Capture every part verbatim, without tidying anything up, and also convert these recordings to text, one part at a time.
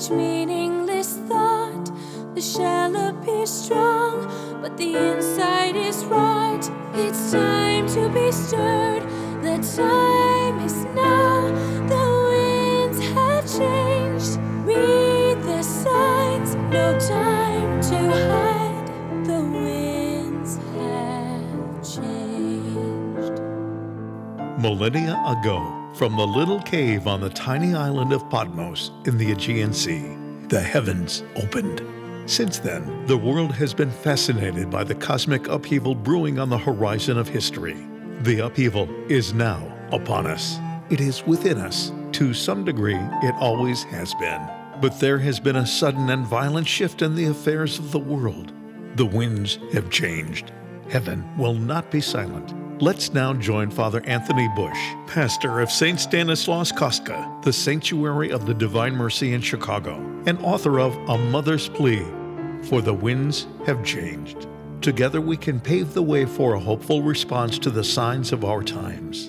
each meaningless thought. The shell appears strong, but the inside is right. It's time to be stirred. The time is now. The winds have changed. Read the signs. No time to hide. The winds have changed. Millennia ago, from the little cave on the tiny island of Patmos in the Aegean Sea, the heavens opened. Since then, the world has been fascinated by the cosmic upheaval brewing on the horizon of history. The upheaval is now upon us. It is within us. To some degree, it always has been. But there has been a sudden and violent shift in the affairs of the world. The winds have changed. Heaven will not be silent. Let's now join Father Anthony Bush, pastor of Saint Stanislaus Kostka, the Sanctuary of the Divine Mercy in Chicago, and author of A Mother's Plea, For the Winds Have Changed. Together we can pave the way for a hopeful response to the signs of our times.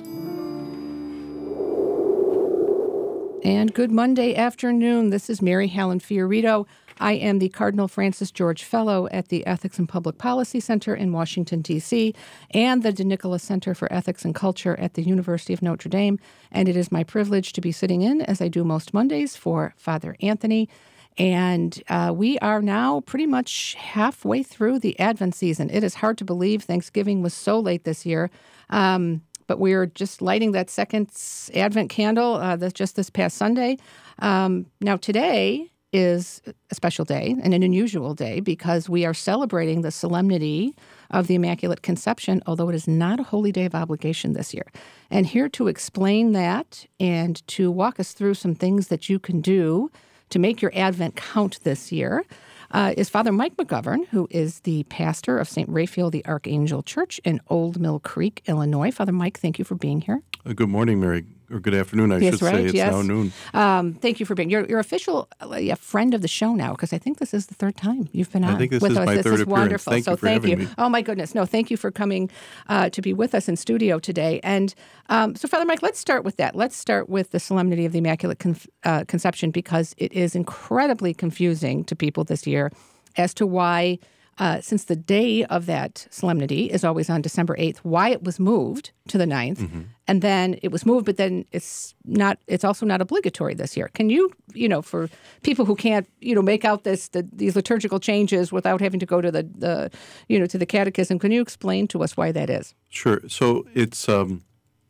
And good Monday afternoon. This is Mary Helen Fiorito. I am the Cardinal Francis George Fellow at the Ethics and Public Policy Center in Washington, D C, and the De Nicola Center for Ethics and Culture at the University of Notre Dame. And it is my privilege to be sitting in, as I do most Mondays, for Father Anthony. And uh, we are now pretty much halfway through the Advent season. It is hard to believe Thanksgiving was so late this year. Um, but we're just lighting that second Advent candle uh, that's just this past Sunday. Um, now, today is a special day and an unusual day because we are celebrating the solemnity of the Immaculate Conception, although it is not a holy day of obligation this year. And here to explain that and to walk us through some things that you can do to make your Advent count this year uh, is Father Mike McGovern, who is the pastor of Saint Raphael the Archangel Church in Old Mill Creek, Illinois. Father Mike, thank you for being here. Uh, good morning, Mary. Or good afternoon, I yes, should right, say. It's yes. now noon. Um, thank you for being. You're, you're official uh, yeah, friend of the show now, because I think this is the third time you've been on I think this with is us. my this third is appearance. wonderful. Thank so you for thank having you. me. Oh my goodness, no, thank you for coming uh, to be with us in studio today. And um, so, Father Mike, let's start with that. Let's start with the Solemnity of the Immaculate Con- uh, Conception, because it is incredibly confusing to people this year as to why. Uh, since the day of that solemnity is always on December eighth, why it was moved to the ninth, mm-hmm. and then it was moved, but then it's not. It's also not obligatory this year. Can you, you know, for people who can't, you know, make out this the, these liturgical changes without having to go to the, the, you know, to the catechism, can you explain to us why that is? Sure. So it's um,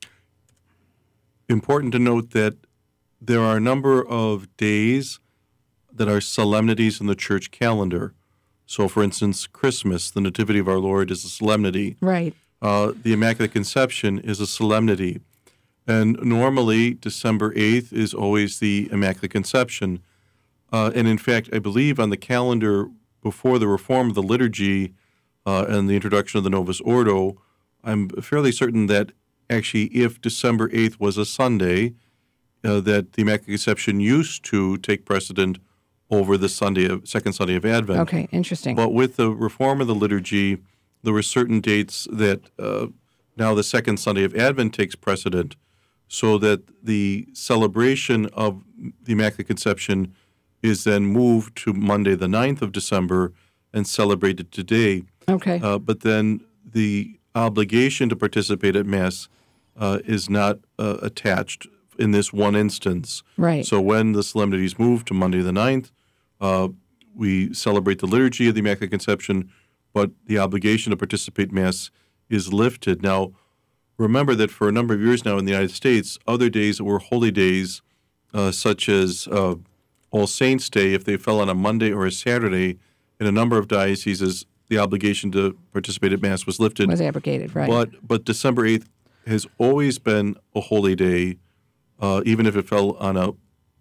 important to note that there are a number of days that are solemnities in the church calendar. So, for instance, Christmas, the Nativity of our Lord, is a solemnity. Right. Uh, the Immaculate Conception is a solemnity. And normally, December eighth is always the Immaculate Conception. Uh, and in fact, I believe on the calendar before the reform of the liturgy uh, and the introduction of the Novus Ordo, I'm fairly certain that actually if December eighth was a Sunday, uh, that the Immaculate Conception used to take precedent over the Sunday of second Sunday of Advent. Okay, interesting. But with the reform of the liturgy, there were certain dates that uh, now the second Sunday of Advent takes precedent, so that the celebration of the Immaculate Conception is then moved to Monday the ninth of December and celebrated today. Okay. Uh, but then the obligation to participate at Mass uh, is not uh, attached in this one instance. Right. So when the solemnity is moved to Monday the ninth, Uh, we celebrate the liturgy of the Immaculate Conception, but the obligation to participate in Mass is lifted. Now, remember that for a number of years now in the United States, other days that were holy days, uh, such as uh, All Saints' Day, if they fell on a Monday or a Saturday, in a number of dioceses, the obligation to participate at Mass was lifted. Was abrogated, right. But, but December eighth has always been a holy day, uh, even if it fell on a,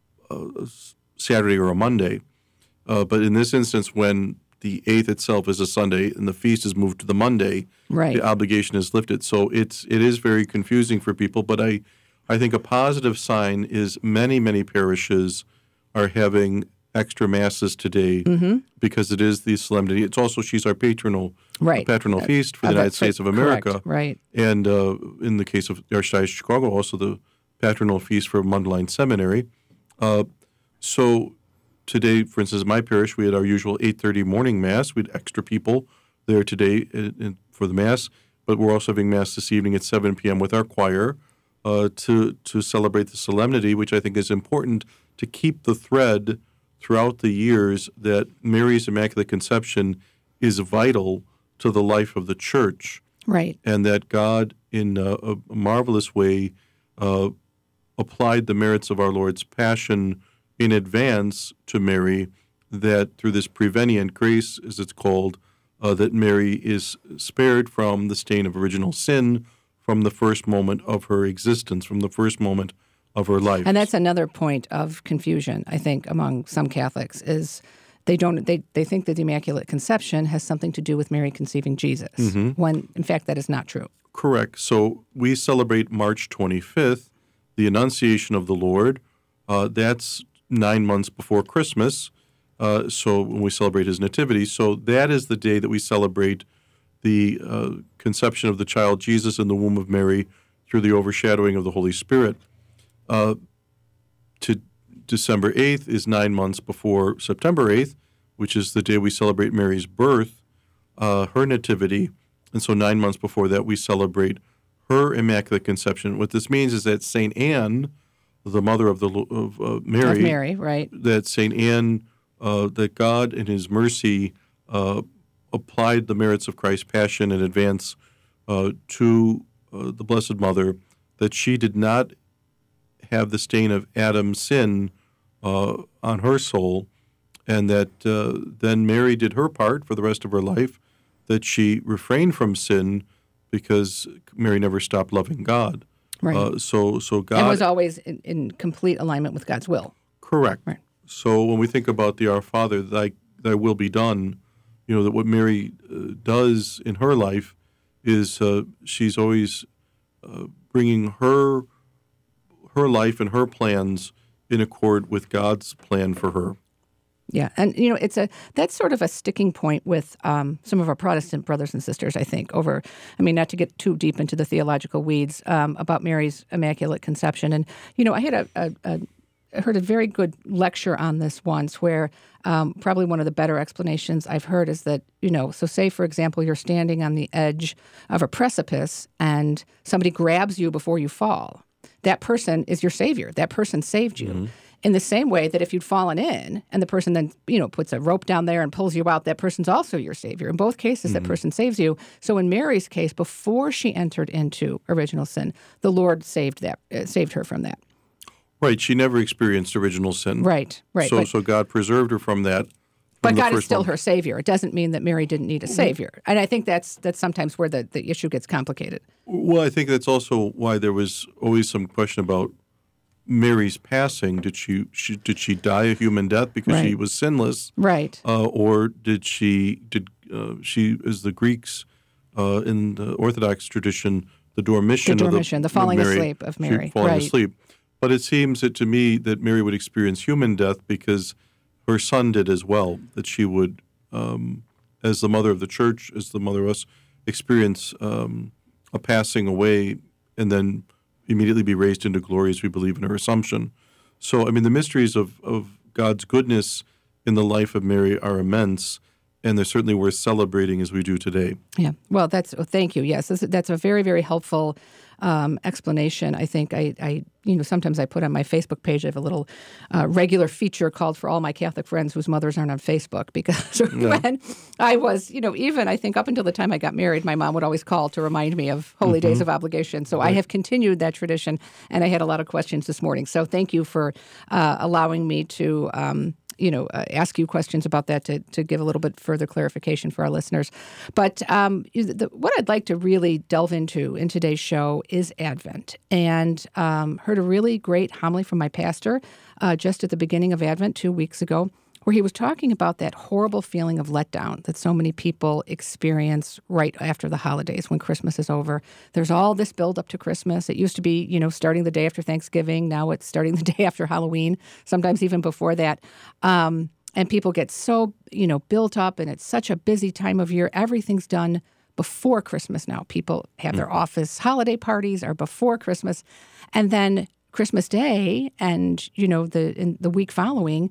a Saturday or a Monday. Uh, but in this instance, when the eighth itself is a Sunday and the feast is moved to the Monday, right. the obligation is lifted. So it's it is very confusing for people. But I, I think a positive sign is many, many parishes are having extra masses today mm-hmm. because it is the solemnity. It's also she's our patronal right. patronal uh, feast for uh, the United States of America. Correct. Right. And uh, in the case of the Archdiocese of Chicago, also the patronal feast for Mundelein Seminary. Uh, so today, for instance, in my parish, we had our usual eight thirty morning Mass. We had extra people there today in, in, for the Mass, but we're also having Mass this evening at seven p.m. with our choir uh, to, to celebrate the solemnity, which I think is important to keep the thread throughout the years that Mary's Immaculate Conception is vital to the life of the Church. Right. And that God, in a, a marvelous way, uh, applied the merits of our Lord's Passion in advance to Mary, that through this prevenient grace, as it's called, uh, that Mary is spared from the stain of original sin from the first moment of her existence, from the first moment of her life. And that's another point of confusion, I think, among some Catholics, is they don't they, they think that the Immaculate Conception has something to do with Mary conceiving Jesus, mm-hmm. when, in fact, that is not true. Correct. So we celebrate March twenty-fifth, the Annunciation of the Lord. Uh, that's nine months before Christmas, uh, so when we celebrate his nativity. So that is the day that we celebrate the uh, conception of the child Jesus in the womb of Mary through the overshadowing of the Holy Spirit. Uh, to December eighth is nine months before September eighth, which is the day we celebrate Mary's birth, uh, her nativity. And so nine months before that, we celebrate her Immaculate Conception. What this means is that Saint Anne, the mother of the of uh, Mary, of Mary, right? That Saint Anne, uh, that God in His mercy uh, applied the merits of Christ's Passion in advance uh, to uh, the Blessed Mother, that she did not have the stain of Adam's sin uh, on her soul, and that uh, then Mary did her part for the rest of her life, that she refrained from sin because Mary never stopped loving God. Right. Uh, so, so God and was always in, in complete alignment with God's will. Correct. Right. So when we think about the Our Father, thy, thy will be done, you know, that what Mary uh, does in her life is uh, she's always uh, bringing her her life and her plans in accord with God's plan for her. Yeah, and you know, it's a that's sort of a sticking point with um, some of our Protestant brothers and sisters, I think, over, I mean, not to get too deep into the theological weeds um, about Mary's Immaculate Conception. And, you know, I had a, a, a I heard a very good lecture on this once where um, probably one of the better explanations I've heard is that, you know, so say, for example, you're standing on the edge of a precipice and somebody grabs you before you fall. That person is your savior. That person saved you. Mm-hmm. In the same way that if you'd fallen in and the person then, you know, puts a rope down there and pulls you out, that person's also your savior. In both cases, mm-hmm. that person saves you. So in Mary's case, before she entered into original sin, the Lord saved that, uh, saved her from that. Right. She never experienced original sin. Right. Right. So, but, so God preserved her from that. But God is still moment. her savior. It doesn't mean that Mary didn't need a savior. And I think that's that's sometimes where the, the issue gets complicated. Well, I think that's also why there was always some question about Mary's passing. Did she, she did she die a human death because right. she was sinless? Right. Uh, or did she did uh, she, as the Greeks uh, in the Orthodox tradition, the Dormition, the, dormition, of the, the falling Mary, asleep of Mary, falling right. asleep. But it seems that to me that Mary would experience human death because her son did as well. That she would, um, as the mother of the Church, as the mother of us, experience um, a passing away and then immediately be raised into glory as we believe in her Assumption. So, I mean, the mysteries of, of God's goodness in the life of Mary are immense, and they're certainly worth celebrating as we do today. Yeah. Well, that's oh, thank you. Yes, that's, that's a very, very helpful um, explanation. I think I, I, you know, sometimes I put on my Facebook page, I have a little uh, regular feature called for all my Catholic friends whose mothers aren't on Facebook, because yeah. when I was, you know, even I think up until the time I got married, my mom would always call to remind me of holy mm-hmm. days of obligation. So right. I have continued that tradition, and I had a lot of questions this morning. So thank you for uh, allowing me to um, you know, uh, ask you questions about that to, to give a little bit further clarification for our listeners. But um, the, what I'd like to really delve into in today's show is Advent. And um, heard a really great homily from my pastor uh, just at the beginning of Advent two weeks ago, where he was talking about that horrible feeling of letdown that so many people experience right after the holidays when Christmas is over. There's all this build up to Christmas. It used to be, you know, starting the day after Thanksgiving. Now it's starting the day after Halloween, sometimes even before that. Um, and people get so, you know, built up, and it's such a busy time of year. Everything's done before Christmas now. People have their office holiday parties are before Christmas. And then Christmas Day and, you know, the in the week following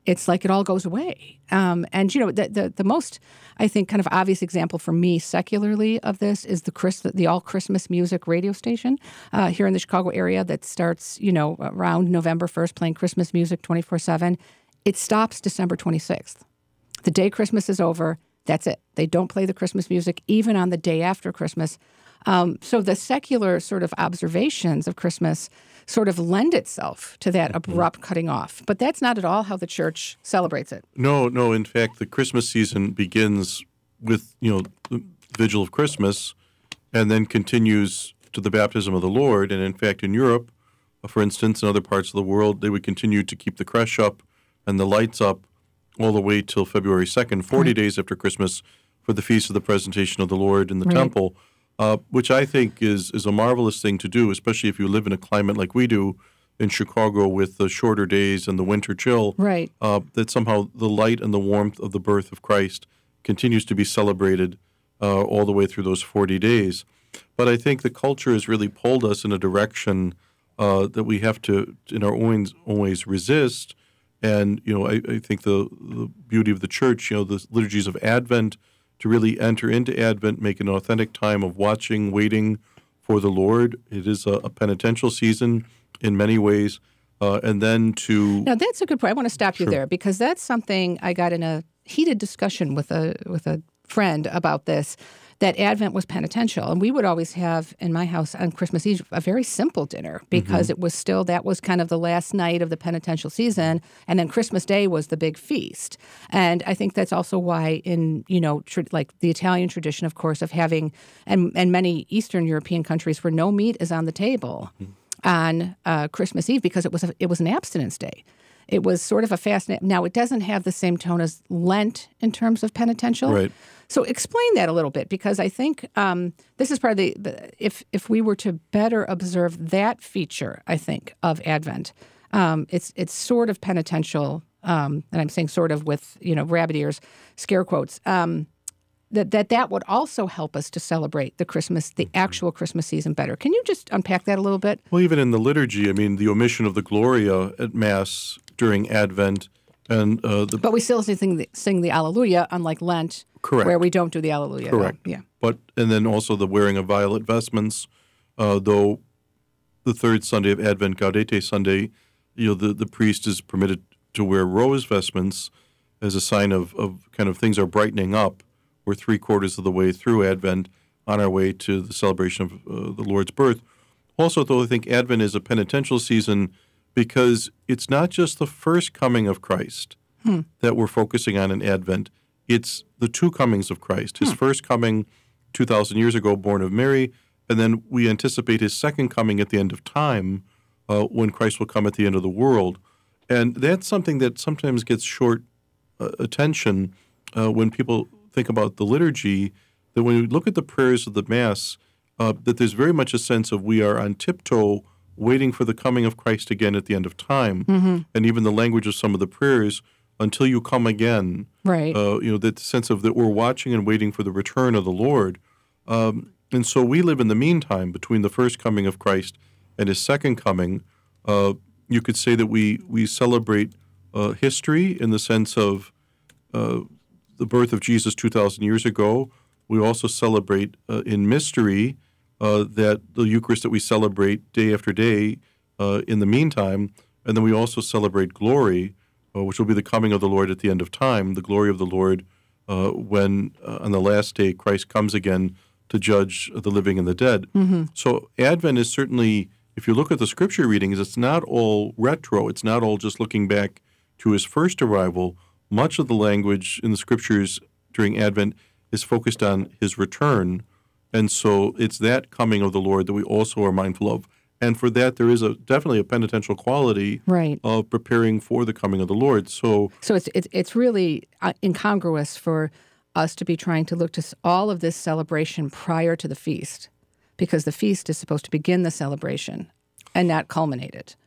it's like it all goes away. Um, and, you know, the, the the most, I think, kind of obvious example for me secularly of this is the Chris, the All Christmas Music radio station uh, here in the Chicago area that starts, you know, around November first playing Christmas music twenty-four seven. It stops December twenty-sixth. The day Christmas is over, that's it. They don't play the Christmas music even on the day after Christmas. Um, so the secular sort of observations of Christmas sort of lend itself to that abrupt cutting off. But that's not at all how the church celebrates it. No, no. In fact, the Christmas season begins with, you know, the vigil of Christmas and then continues to the baptism of the Lord. And in fact, in Europe, for instance, in other parts of the world, they would continue to keep the creche up and the lights up all the way till February second, forty right. days after Christmas, for the Feast of the Presentation of the Lord in the right. temple. Uh, which I think is is a marvelous thing to do, especially if you live in a climate like we do in Chicago with the shorter days and the winter chill. Right. Uh, that somehow the light and the warmth of the birth of Christ continues to be celebrated uh, all the way through those forty days. But I think the culture has really pulled us in a direction uh, that we have to, in our own ways, resist. And, you know, I, I think the, the beauty of the church, you know, the liturgies of Advent, to really enter into Advent, make an authentic time of watching, waiting for the Lord. It is a, a penitential season in many ways. Uh, and then to... Now, that's a good point. I want to stop you Sure. there because that's something I got in a heated discussion with a with a friend about this, that Advent was penitential. And we would always have in my house on Christmas Eve a very simple dinner because mm-hmm. it was still, that was kind of the last night of the penitential season. And then Christmas Day was the big feast. And I think that's also why in, you know, tr- like the Italian tradition, of course, of having, and, and many Eastern European countries where no meat is on the table mm-hmm. on uh, Christmas Eve because it was a, it was an abstinence day. It was sort of a fast. Now, it doesn't have the same tone as Lent in terms of penitential. Right. So explain that a little bit, because I think um, this is part of the, the if if we were to better observe that feature, I think, of Advent, um, it's it's sort of penitential, um, and I'm saying sort of with, you know, rabbit ears, scare quotes, um, that, that that would also help us to celebrate the Christmas, the actual Christmas season better. Can you just unpack that a little bit? Well, even in the liturgy, I mean, the omission of the Gloria at Mass during Advent, and uh, the but we still sing the, sing the Alleluia, unlike Lent, correct. where we don't do the Alleluia. Correct. No. Yeah. But and then also the wearing of violet vestments, uh, though the third Sunday of Advent, Gaudete Sunday, you know, the, the priest is permitted to wear rose vestments as a sign of, of kind of things are brightening up. We're three quarters of the way through Advent on our way to the celebration of uh, the Lord's birth. Also, though, I think Advent is a penitential season because it's not just the first coming of Christ hmm. that we're focusing on in Advent. It's the two comings of Christ. His hmm. first coming two thousand years ago, born of Mary, and then we anticipate his second coming at the end of time uh, when Christ will come at the end of the world. And that's something that sometimes gets short uh, attention uh, when people think about the liturgy, that when we look at the prayers of the Mass, uh, that there's very much a sense of we are on tiptoe waiting for the coming of Christ again at the end of time. Mm-hmm. And even the language of some of the prayers, until you come again, right? Uh, you know, that sense of that we're watching and waiting for the return of the Lord. Um, and so we live in the meantime between the first coming of Christ and his second coming. Uh, you could say that we, we celebrate uh, history in the sense of uh, the birth of Jesus two thousand years ago. We also celebrate uh, in mystery uh, that the Eucharist that we celebrate day after day uh, in the meantime. And then we also celebrate glory, uh, which will be the coming of the Lord at the end of time, the glory of the Lord uh, when uh, on the last day Christ comes again to judge the living and the dead. Mm-hmm. So Advent is certainly, if you look at the scripture readings, it's not all retro. It's not all just looking back to his first arrival. Much of the language in the scriptures during Advent is focused on his return. And so it's that coming of the Lord that we also are mindful of. And for that, there is a definitely a penitential quality right. of preparing for the coming of the Lord. So so it's it's, it's really incongruous for us to be trying to look to all of this celebration prior to the feast, because the feast is supposed to begin the celebration and not culminate it.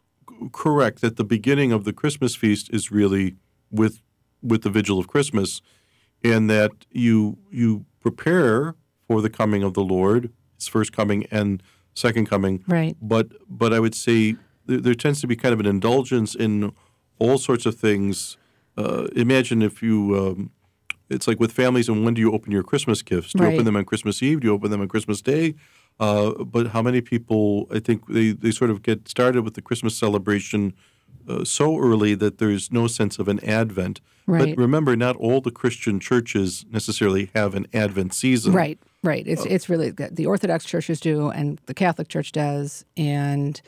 Correct. That the beginning of the Christmas feast is really with with the vigil of Christmas, and that you you prepare for the coming of the Lord, his first coming and second coming. Right. But but I would say there, there tends to be kind of an indulgence in all sorts of things. Uh, imagine if you, um, it's like with families, and when do you open your Christmas gifts? Do you Right. open them on Christmas Eve? Do you open them on Christmas Day? Uh, but how many people, I think they, they sort of get started with the Christmas celebration uh, so early that there's no sense of an Advent. Right. But remember, not all the Christian churches necessarily have an Advent season. Right, right. It's it's really the Orthodox churches do, and the Catholic Church does, and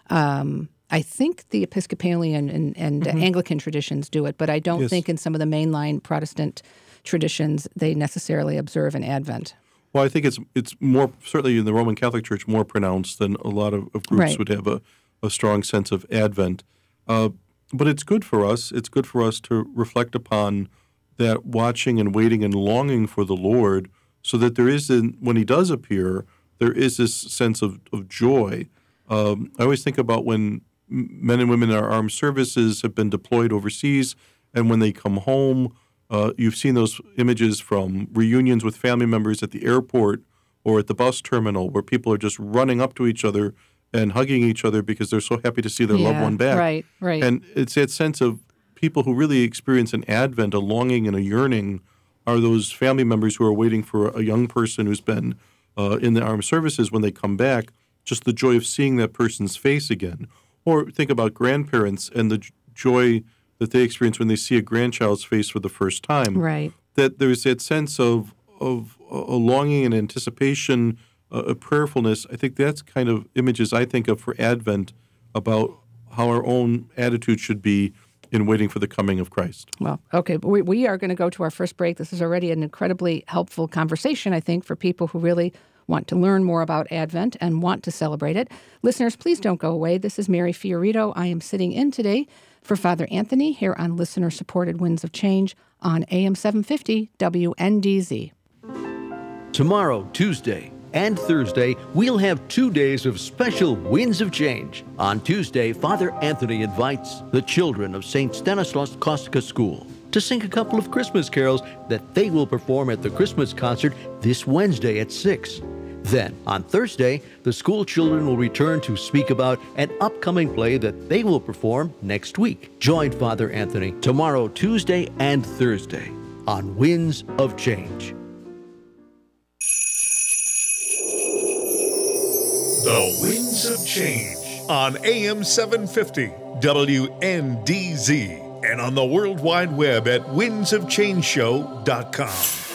um, I think the Episcopalian and, and Mm-hmm. Anglican traditions do it, but I don't Yes. think in some of the mainline Protestant traditions they necessarily observe an Advent. Well, I think it's it's more, certainly in the Roman Catholic Church, more pronounced than a lot of, of groups Right. would have a, a strong sense of Advent. Uh, but it's good for us. It's good for us to reflect upon that watching and waiting and longing for the Lord, so that there is, an, when he does appear, there is this sense of, of joy. Um, I always think about when m- men and women in our armed services have been deployed overseas, and when they come home, uh, you've seen those images from reunions with family members at the airport or at the bus terminal, where people are just running up to each other and hugging each other because they're so happy to see their loved Yeah, one back. right, right. And it's that sense of people who really experience an Advent, a longing and a yearning, are those family members who are waiting for a young person who's been uh, in the armed services. When they come back, just the joy of seeing that person's face again. Or think about grandparents and the j- joy that they experience when they see a grandchild's face for the first time. Right. That there's that sense of of a longing and anticipation, uh, a prayerfulness. I think that's kind of images I think of for Advent, about how our own attitude should be in waiting for the coming of Christ. Well, okay, we, we are going to go to our first break. This is already an incredibly helpful conversation, I think, for people who really want to learn more about Advent and want to celebrate it. Listeners, please don't go away. This is Mary Fiorito. I am sitting in today for Father Anthony here on listener-supported Winds of Change on A M seven fifty W N D Z. Tomorrow, Tuesday, and Thursday, we'll have two days of special Winds of Change. On Tuesday, Father Anthony invites the children of Saint Stanislaus Kostka School to sing a couple of Christmas carols that they will perform at the Christmas concert this Wednesday at six. Then, on Thursday, the school children will return to speak about an upcoming play that they will perform next week. Join Father Anthony tomorrow, Tuesday, and Thursday on Winds of Change. The Winds of Change on A M seven fifty W N D Z and on the World Wide Web at winds of change show dot com.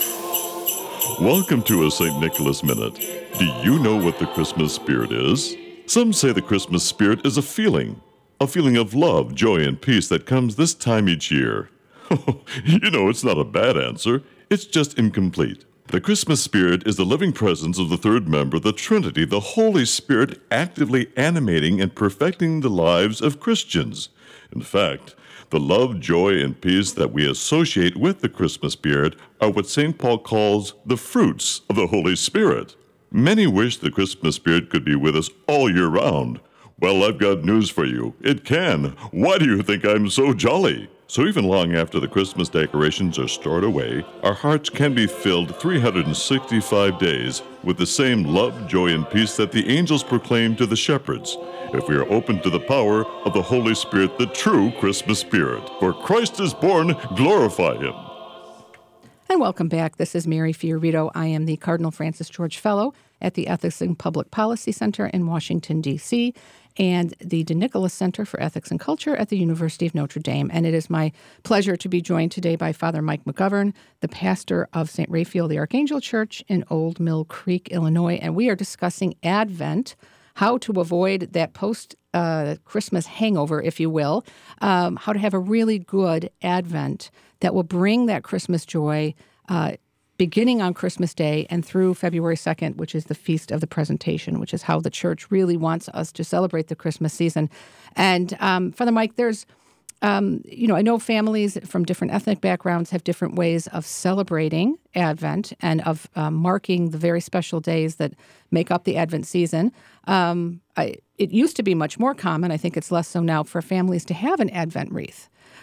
Welcome to a Saint Nicholas Minute. Do you know what the Christmas spirit is? Some say the Christmas spirit is a feeling, a feeling of love, joy, and peace that comes this time each year. You know, it's not a bad answer. It's just incomplete. The Christmas spirit is the living presence of the third member of the Trinity, the Holy Spirit, actively animating and perfecting the lives of Christians. In fact, the love, joy, and peace that we associate with the Christmas spirit are what Saint Paul calls the fruits of the Holy Spirit. Many wish the Christmas spirit could be with us all year round. Well, I've got news for you. It can. Why do you think I'm so jolly? So even long after the Christmas decorations are stored away, our hearts can be filled three hundred sixty-five days with the same love, joy, and peace that the angels proclaimed to the shepherds, if we are open to the power of the Holy Spirit, the true Christmas spirit. For Christ is born, glorify him. And welcome back. This is Mary Fiorito. I am the Cardinal Francis George Fellow at the Ethics and Public Policy Center in Washington, D C, and the De Nicholas Center for Ethics and Culture at the University of Notre Dame. And it is my pleasure to be joined today by Father Mike McGovern, the pastor of Saint Raphael the Archangel Church in Old Mill Creek, Illinois. And we are discussing Advent, how to avoid that post uh, Christmas hangover, if you will, um, how to have a really good Advent that will bring that Christmas joy uh, beginning on Christmas Day and through February second, which is the Feast of the Presentation, which is how the church really wants us to celebrate the Christmas season. And um, Father Mike, there's, um, you know, I know families from different ethnic backgrounds have different ways of celebrating Advent and of um, marking the very special days that make up the Advent season. Um, I, it used to be much more common, I think it's less so now, for families to have an Advent wreath.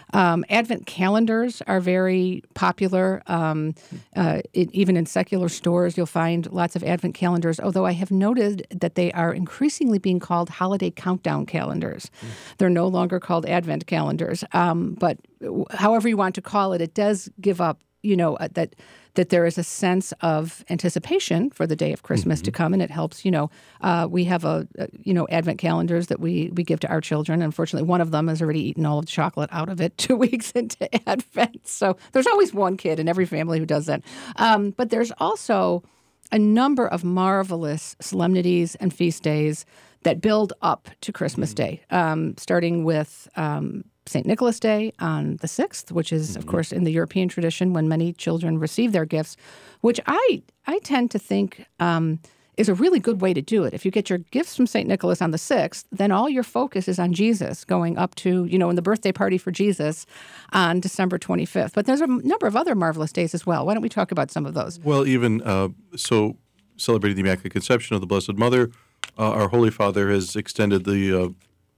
Um, Advent calendars are very popular. Um, uh, it, even in secular stores, you'll find lots of Advent calendars, although I have noted that they are increasingly being called holiday countdown calendars. Mm. They're no longer called Advent calendars. Um, but however you want to call it, it does give up, you know, uh, that that there is a sense of anticipation for the day of Christmas mm-hmm. to come, and it helps, you know, uh, we have a, a, you know, Advent calendars that we, we give to our children. Unfortunately, one of them has already eaten all of the chocolate out of it two weeks into Advent. So there's always one kid in every family who does that. Um, but there's also a number of marvelous solemnities and feast days that build up to Christmas mm-hmm. Day, um, starting with um, Saint Nicholas Day on the sixth, which is, mm-hmm. of course, in the European tradition when many children receive their gifts, which I I tend to think um, is a really good way to do it. If you get your gifts from Saint Nicholas on the sixth, then all your focus is on Jesus going up to, you know, in the birthday party for Jesus on December twenty-fifth. But there's a number of other marvelous days as well. Why don't we talk about some of those? Well, even uh, so, celebrating the Immaculate Conception of the Blessed Mother, uh, our Holy Father has extended the uh,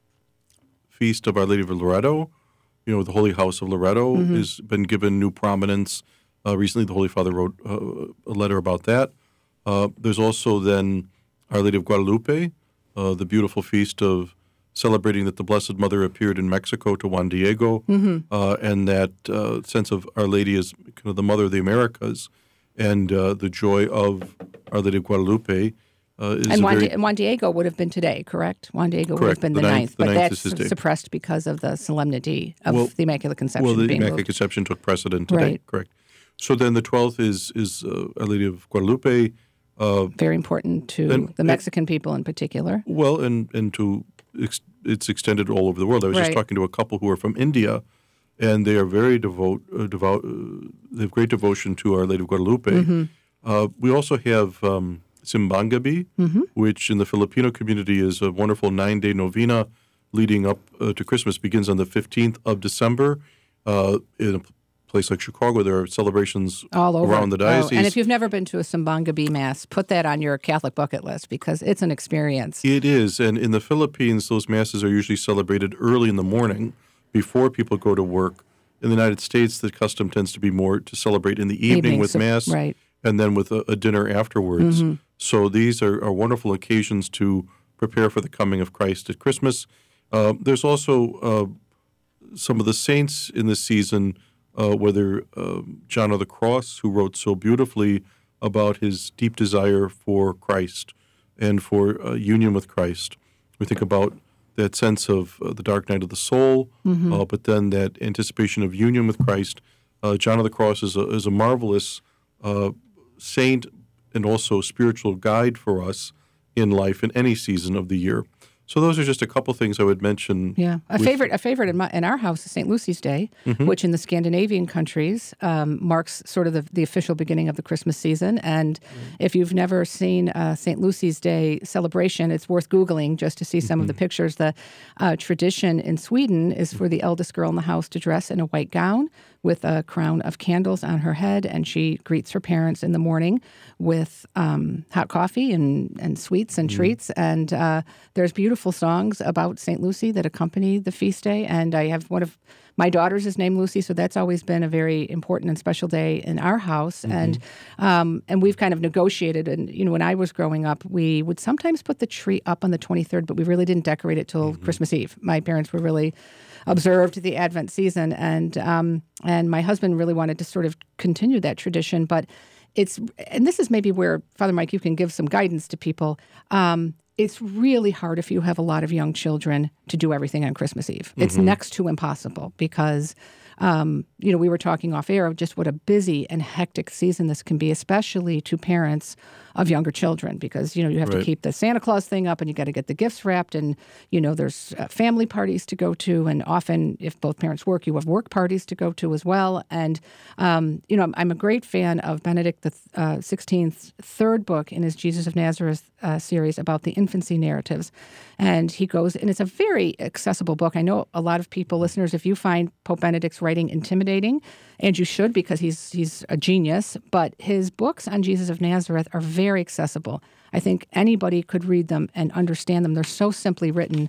Feast of Our Lady of Loreto. You know, the Holy House of Loreto mm-hmm. has been given new prominence. Uh, recently, the Holy Father wrote uh, a letter about that. Uh, there's also then Our Lady of Guadalupe, uh, the beautiful feast of celebrating that the Blessed Mother appeared in Mexico to Juan Diego, mm-hmm. uh, and that uh, sense of Our Lady as kind of the Mother of the Americas, and uh, the joy of Our Lady of Guadalupe. Uh, is and Juan, very, Di- Juan Diego would have been today, correct? Juan Diego correct. would have been the, the ninth, ninth, the but ninth that's suppressed because of the solemnity of well, the Immaculate Conception. Well, the being Immaculate moved. Conception took precedent today, right. correct. So then the twelfth is is uh, Our Lady of Guadalupe. Uh, very important to and, the Mexican and, people in particular. Well, and, and to ex- it's extended all over the world. I was right. just talking to a couple who are from India, and they are very devout. Uh, devout uh, they have great devotion to Our Lady of Guadalupe. Mm-hmm. Uh, we also have um, Simbang-gabi, mm-hmm. which in the Filipino community is a wonderful nine-day novena leading up uh, to Christmas. Begins on the fifteenth of December. Uh, in a place like Chicago, there are celebrations all over around the diocese. Oh, and if you've never been to a Simbang-gabi Mass, put that on your Catholic bucket list because it's an experience. It is. And in the Philippines, those Masses are usually celebrated early in the morning before people go to work. In the United States, the custom tends to be more to celebrate in the evening, evening with so, Mass right. and then with a, a dinner afterwards. Mm-hmm. So these are, are wonderful occasions to prepare for the coming of Christ at Christmas. Uh, there's also uh, some of the saints in this season, uh, whether uh, John of the Cross, who wrote so beautifully about his deep desire for Christ and for uh, union with Christ. We think about that sense of uh, the dark night of the soul, mm-hmm. uh, but then that anticipation of union with Christ. Uh, John of the Cross is a, is a marvelous uh, saint and also spiritual guide for us in life in any season of the year. So those are just a couple things I would mention. Yeah, a with, favorite a favorite in, my, in our house is Saint Lucy's Day, mm-hmm. which in the Scandinavian countries um, marks sort of the, the official beginning of the Christmas season. And mm-hmm. if you've never seen uh, Saint Lucy's Day celebration, it's worth Googling just to see some mm-hmm. of the pictures. The uh, tradition in Sweden is for the eldest girl in the house to dress in a white gown with a crown of candles on her head, and she greets her parents in the morning with um, hot coffee and, and sweets and mm-hmm. treats. And uh, there's beautiful songs about Saint Lucy that accompany the feast day. And I have one of my daughters is named Lucy, so that's always been a very important and special day in our house. Mm-hmm. And um, and we've kind of negotiated. And you know, when I was growing up, we would sometimes put the tree up on the twenty-third, but we really didn't decorate it till mm-hmm. Christmas Eve. My parents were really observed the Advent season, and um, and my husband really wanted to sort of continue that tradition. But it's and this is maybe where Father Mike, you can give some guidance to people. Um, It's really hard if you have a lot of young children to do everything on Christmas Eve. It's mm-hmm. next to impossible because, um, you know, we were talking off air of just what a busy and hectic season this can be, especially to parents of younger children because, you know, you have right. to keep the Santa Claus thing up and you got to get the gifts wrapped and, you know, there's uh, family parties to go to. And often if both parents work, you have work parties to go to as well. And, um, you know, I'm, I'm a great fan of Benedict the uh, sixteenth's third book in his Jesus of Nazareth uh, series about the infancy narratives. And he goes, and it's a very accessible book. I know a lot of people, listeners, if you find Pope Benedict's writing intimidating, and you should because he's he's a genius, but his books on Jesus of Nazareth are very accessible. I think anybody could read them and understand them. They're so simply written.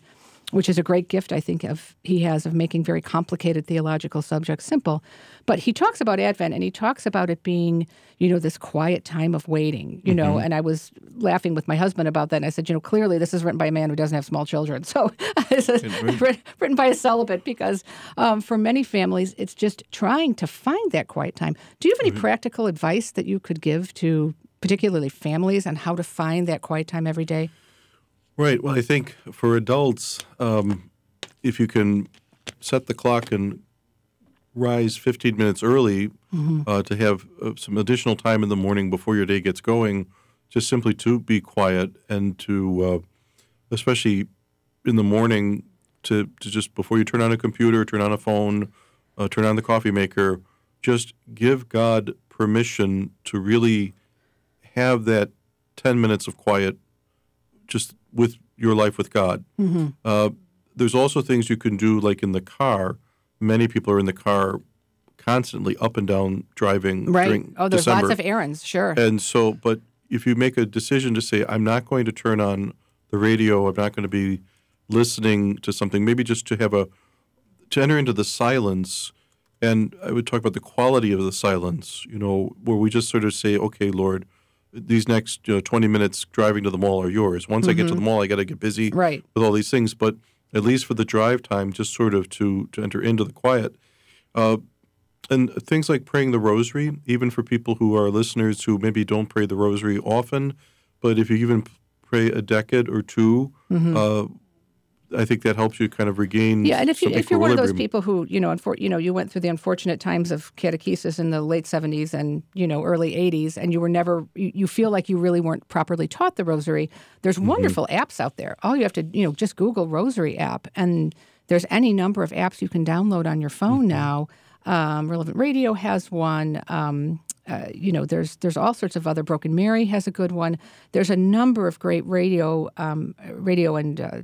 which is a great gift, I think, of he has of making very complicated theological subjects simple. But he talks about Advent, and he talks about it being, you know, this quiet time of waiting, you know, and I was laughing with my husband about that, and I said, you know, clearly this is written by a man who doesn't have small children. So it's written by a celibate because um, for many families, it's just trying to find that quiet time. Do you have any practical advice that you could give to particularly families on how to find that quiet time every day? Right. Well, I think for adults, um, if you can set the clock and rise fifteen minutes early mm-hmm. uh, to have uh, some additional time in the morning before your day gets going, just simply to be quiet and to, uh, especially in the morning, to, to just before you turn on a computer, turn on a phone, uh, turn on the coffee maker, just give God permission to really have that ten minutes of quiet just with your life with God. Mm-hmm. Uh, there's also things you can do, like in the car. Many people are in the car constantly up and down driving right. during Oh, there's December. Lots of errands, sure. And so, but if you make a decision to say, I'm not going to turn on the radio, I'm not going to be listening to something, maybe just to have a, to enter into the silence. And I would talk about the quality of the silence, you know, where we just sort of say, okay, Lord, these next you know, twenty minutes driving to the mall are yours. Once mm-hmm. I get to the mall, I got to get busy right. with all these things. But at least for the drive time, just sort of to, to enter into the quiet. Uh, and things like praying the rosary, even for people who are listeners who maybe don't pray the rosary often, but if you even pray a decade or two, mm-hmm. uh, I think that helps you kind of regain. Yeah, and if you if you're one of those equilibrium. people who you know, unfor- you know, you went through the unfortunate times of catechesis in the late seventies and you know early eighties, and you were never, you, you feel like you really weren't properly taught the Rosary. There's mm-hmm. wonderful apps out there. All you have to you know just Google Rosary app, and there's any number of apps you can download on your phone mm-hmm. now. Um, Relevant Radio has one. Um, Uh, you know, there's there's all sorts of other. Broken Mary has a good one. There's a number of great radio, um, radio and uh,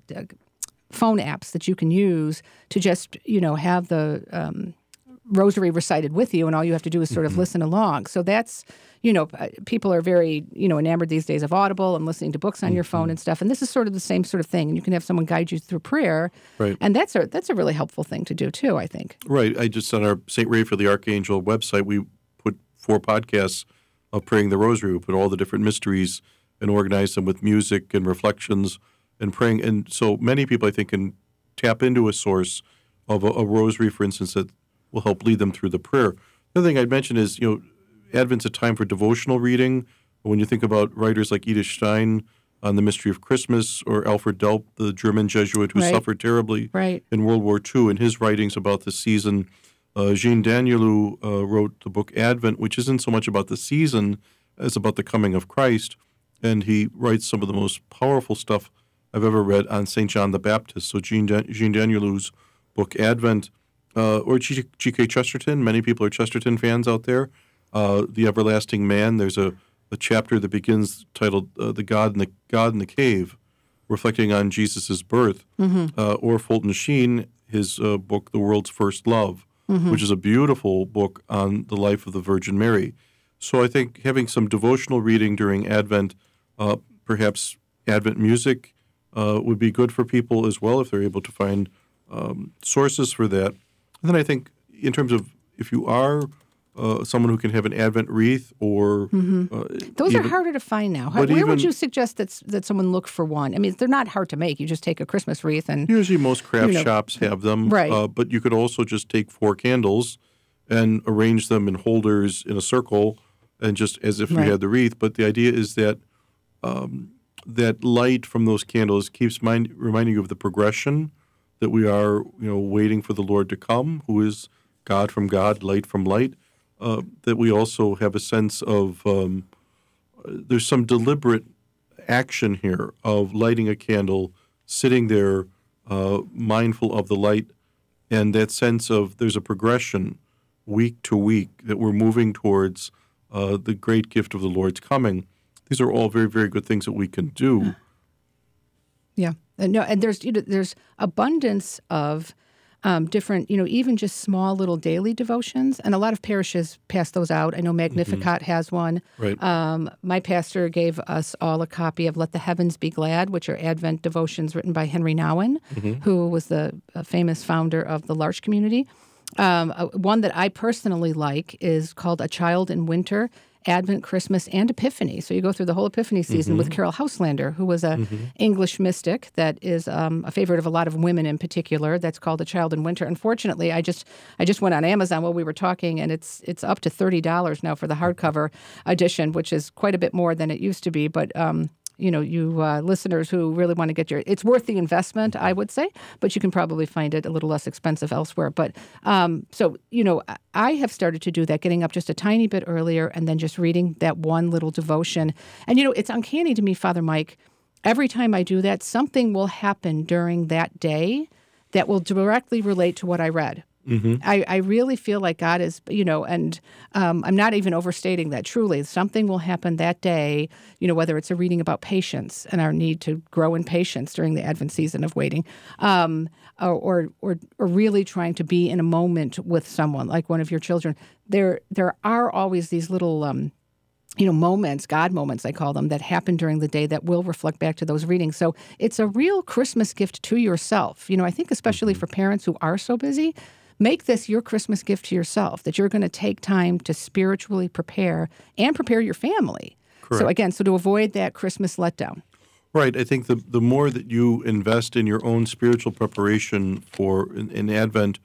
phone apps that you can use to just you know have the um, rosary recited with you, and all you have to do is sort of mm-hmm. listen along. So that's you know, people are very you know enamored these days of Audible and listening to books on mm-hmm. your phone and stuff. And this is sort of the same sort of thing. And you can have someone guide you through prayer, right? And that's a that's a really helpful thing to do too, I think. Right. I just on our Saint Raphael the Archangel website we. Four podcasts of praying the rosary. We put all the different mysteries and organize them with music and reflections and praying. And so many people, I think, can tap into a source of a, a rosary, for instance, that will help lead them through the prayer. The other thing I'd mention is, you know, Advent's a time for devotional reading. When you think about writers like Edith Stein on the Mystery of Christmas, or Alfred Delp, the German Jesuit who right. suffered terribly right. in World War Two, in his writings about the season. Uh, Jean Danielou uh, wrote the book Advent, which isn't so much about the season as about the coming of Christ, and he writes some of the most powerful stuff I've ever read on Saint John the Baptist. So Jean, Dan- Jean Danielou's book Advent, uh, or G K Chesterton. Many people are Chesterton fans out there. Uh, the Everlasting Man. There's a, a chapter that begins titled uh, "The God in the God in the Cave," reflecting on Jesus' birth. Mm-hmm. Uh, or Fulton Sheen, his uh, book The World's First Love. Mm-hmm. Which is a beautiful book on the life of the Virgin Mary. So I think having some devotional reading during Advent, uh, perhaps Advent music, uh, would be good for people as well if they're able to find um, sources for that. And then I think in terms of if you are uh, someone who can have an Advent wreath or... Mm-hmm. uh, Those even, are harder to find now. How, where even, would you suggest that, that someone look for one? I mean, they're not hard to make. You just take a Christmas wreath and... Usually most craft you know, shops have them. Right. Uh, but you could also just take four candles and arrange them in holders in a circle and just as if right. you had the wreath. But the idea is that um, that light from those candles keeps mind, reminding you of the progression that we are, you know, waiting for the Lord to come, who is God from God, light from light. Uh, that we also have a sense of um, there's some deliberate action here of lighting a candle, sitting there uh, mindful of the light, and that sense of there's a progression week to week that we're moving towards uh, the great gift of the Lord's coming. These are all very, very good things that we can do. Yeah. And no, and there's you know, there's abundance of um, different, you know, even just small little daily devotions. And a lot of parishes pass those out. I know Magnificat mm-hmm. has one. Right. Um, my pastor gave us all a copy of Let the Heavens Be Glad, which are Advent devotions written by Henry Nouwen, mm-hmm. who was the uh, famous founder of the L'Arche community. Um, uh, one that I personally like is called A Child in Winter, Advent, Christmas, and Epiphany. So you go through the whole Epiphany season mm-hmm. with Carol Houselander, who was a mm-hmm. English mystic that is um, a favorite of a lot of women in particular. That's called A Child in Winter. Unfortunately, I just I just went on Amazon while we were talking, and it's it's up to thirty dollars now for the hardcover edition, which is quite a bit more than it used to be. But um, you know, you uh, listeners who really want to get your, it's worth the investment, I would say, but you can probably find it a little less expensive elsewhere. But um, so, you know, I have started to do that, getting up just a tiny bit earlier and then just reading that one little devotion. And, you know, it's uncanny to me, Father Mike, every time I do that, something will happen during that day that will directly relate to what I read. Mm-hmm. I, I really feel like God is, you know, and um, I'm not even overstating that. Truly, something will happen that day, you know, whether it's a reading about patience and our need to grow in patience during the Advent season of waiting, um, or, or, or or really trying to be in a moment with someone, like one of your children. There, there are always these little, um, you know, moments, God moments, I call them, that happen during the day that will reflect back to those readings. So it's a real Christmas gift to yourself. You know, I think especially mm-hmm. for parents who are so busy, make this your Christmas gift to yourself, that you're going to take time to spiritually prepare and prepare your family. Correct. So again, so to avoid that Christmas letdown. Right. I think the the more that you invest in your own spiritual preparation for in, in Advent,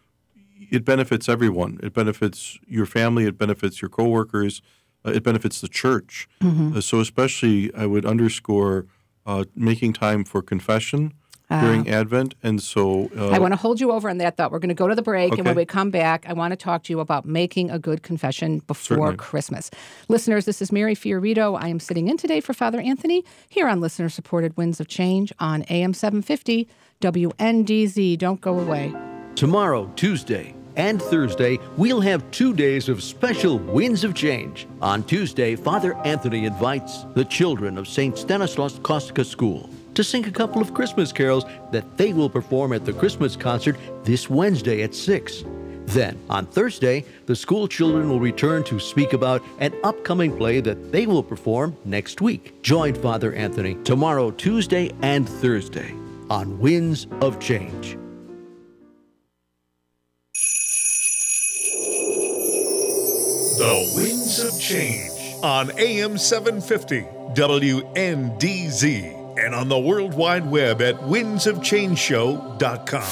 it benefits everyone. It benefits your family. It benefits your coworkers. Uh, it benefits the church. Mm-hmm. Uh, so especially, I would underscore uh, making time for confession during uh, Advent. And so uh, I want to hold you over on that thought. We're going to go to the break, okay. and when we come back, I want to talk to you about making a good confession before Certainly. Christmas. Listeners, this is Mary Fiorito. I am sitting in today for Father Anthony here on listener-supported Winds of Change on A M seven fifty W N D Z. Don't go away. Tomorrow, Tuesday, and Thursday, we'll have two days of special Winds of Change. On Tuesday, Father Anthony invites the children of Saint Stanislaus Kostka School to sing a couple of Christmas carols that they will perform at the Christmas concert this Wednesday at six. Then, on Thursday, the school children will return to speak about an upcoming play that they will perform next week. Join Father Anthony tomorrow, Tuesday, and Thursday on Winds of Change. The Winds of Change on A M seven fifty W N D Z. And on the World Wide Web at winds of change show dot com.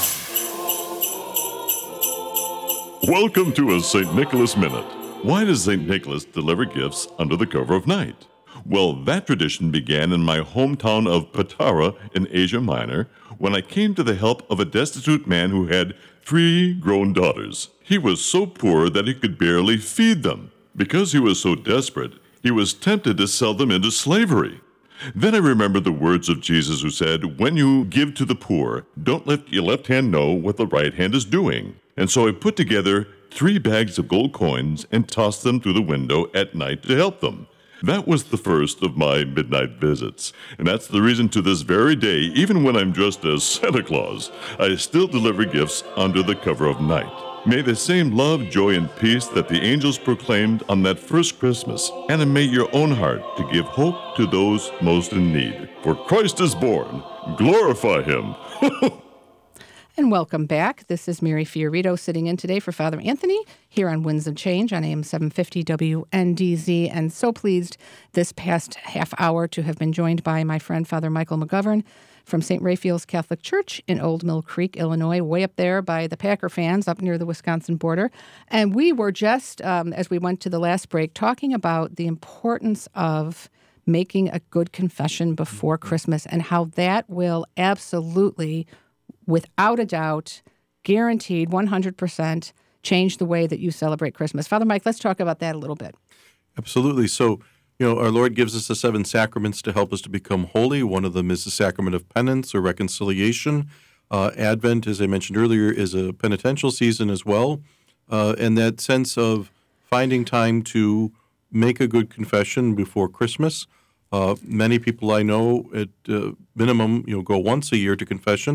Welcome to a Saint Nicholas Minute. Why does Saint Nicholas deliver gifts under the cover of night? Well, that tradition began in my hometown of Patara in Asia Minor when I came to the help of a destitute man who had three grown daughters. He was so poor that he could barely feed them. Because he was so desperate, he was tempted to sell them into slavery. Then I remembered the words of Jesus who said, "When you give to the poor, don't let your left hand know what the right hand is doing." And so I put together three bags of gold coins and tossed them through the window at night to help them. That was the first of my midnight visits. And that's the reason to this very day, even when I'm dressed as Santa Claus, I still deliver gifts under the cover of night. May the same love, joy, and peace that the angels proclaimed on that first Christmas animate your own heart to give hope to those most in need. For Christ is born. Glorify him. And welcome back. This is Mary Fiorito sitting in today for Father Anthony here on Winds of Change on A M seven fifty W N D Z. And so pleased this past half hour to have been joined by my friend Father Michael McGovern from Saint Raphael's Catholic Church in Old Mill Creek, Illinois, way up there by the Packer fans up near the Wisconsin border. And we were just, um, as we went to the last break, talking about the importance of making a good confession before Christmas and how that will absolutely, without a doubt, guaranteed one hundred percent change the way that you celebrate Christmas. Father Mike, let's talk about that a little bit. Absolutely. So, you know, our Lord gives us the seven sacraments to help us to become holy. One of them is the sacrament of penance or reconciliation. Uh, Advent, as I mentioned earlier, is a penitential season as well. Uh, and that sense of finding time to make a good confession before Christmas. Uh, many people I know at uh, minimum, you know, go once a year to confession.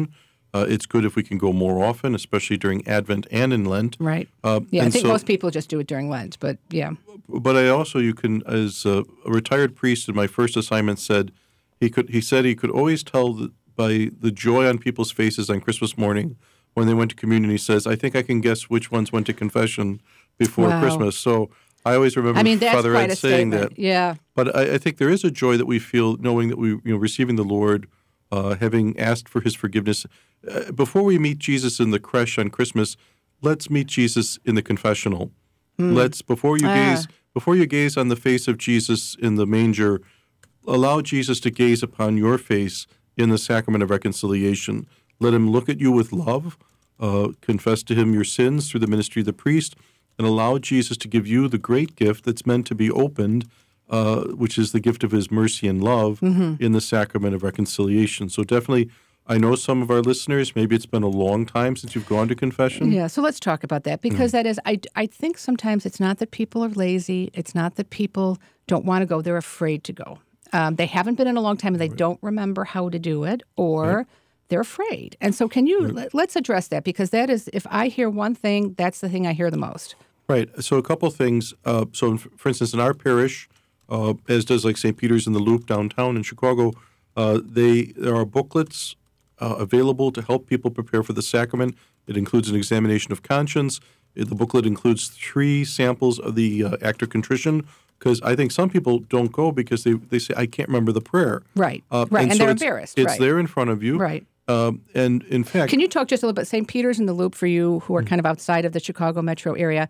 Uh, it's good if we can go more often, especially during Advent and in Lent. Right. Uh, yeah, I and think so- most people just do it during Lent, but yeah. But I also, you can, as a, a retired priest in my first assignment said, he could. He said he could always tell that by the joy on people's faces on Christmas morning when they went to communion. He says, I think I can guess which ones went to confession before Wow. Christmas. So I always remember I mean, that's Father quite Ed a saying statement. that. Yeah. But I, I think there is a joy that we feel knowing that we, you know, receiving the Lord, uh, having asked for his forgiveness. Uh, before we meet Jesus in the creche on Christmas, let's meet Jesus in the confessional. Let's, before you Ah. gaze, before you gaze on the face of Jesus in the manger, allow Jesus to gaze upon your face in the sacrament of reconciliation. Let him look at you with love, uh, confess to him your sins through the ministry of the priest, and allow Jesus to give you the great gift that's meant to be opened, uh, which is the gift of his mercy and love in the sacrament of reconciliation. So definitely, I know some of our listeners, maybe it's been a long time since you've gone to confession. Yeah, so let's talk about that because that is, I, I think sometimes it's not that people are lazy. It's not that people don't want to go. They're afraid to go. Um, they haven't been in a long time and they don't remember how to do it, or they're afraid. And so can you, let, let's address that because that is, if I hear one thing, that's the thing I hear the most. Right. So a couple of things. Uh, so, for instance, in our parish, uh, as does like Saint Peter's in the Loop downtown in Chicago, uh, they there are booklets uh, available to help people prepare for the sacrament. It includes an examination of conscience. The booklet includes three samples of the uh, act of contrition, because I think some people don't go because they, they say, I can't remember the prayer. Right, Uh, right, and so they're it's, embarrassed, It's right. there in front of you. Right. Um, and in fact, Can you talk just a little bit? Saint Peter's in the Loop for you who are kind of outside of the Chicago metro area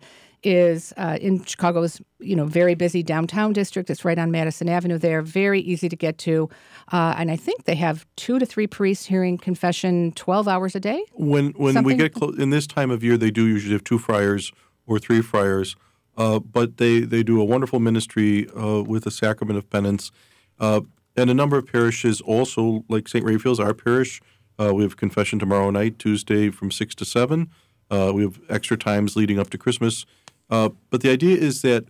is uh, in Chicago's, you know, very busy downtown district. It's right on Madison Avenue there, very easy to get to. Uh, and I think they have two to three priests hearing confession twelve hours a day. When when we Something- get close in this time of year, they do usually have two friars or three friars, uh, but they, they do a wonderful ministry uh, with the sacrament of penance, uh, and a number of parishes also, like Saint Raphael's, our parish. Uh, we have confession tomorrow night, Tuesday from six to seven. Uh, we have extra times leading up to Christmas. Uh, but the idea is that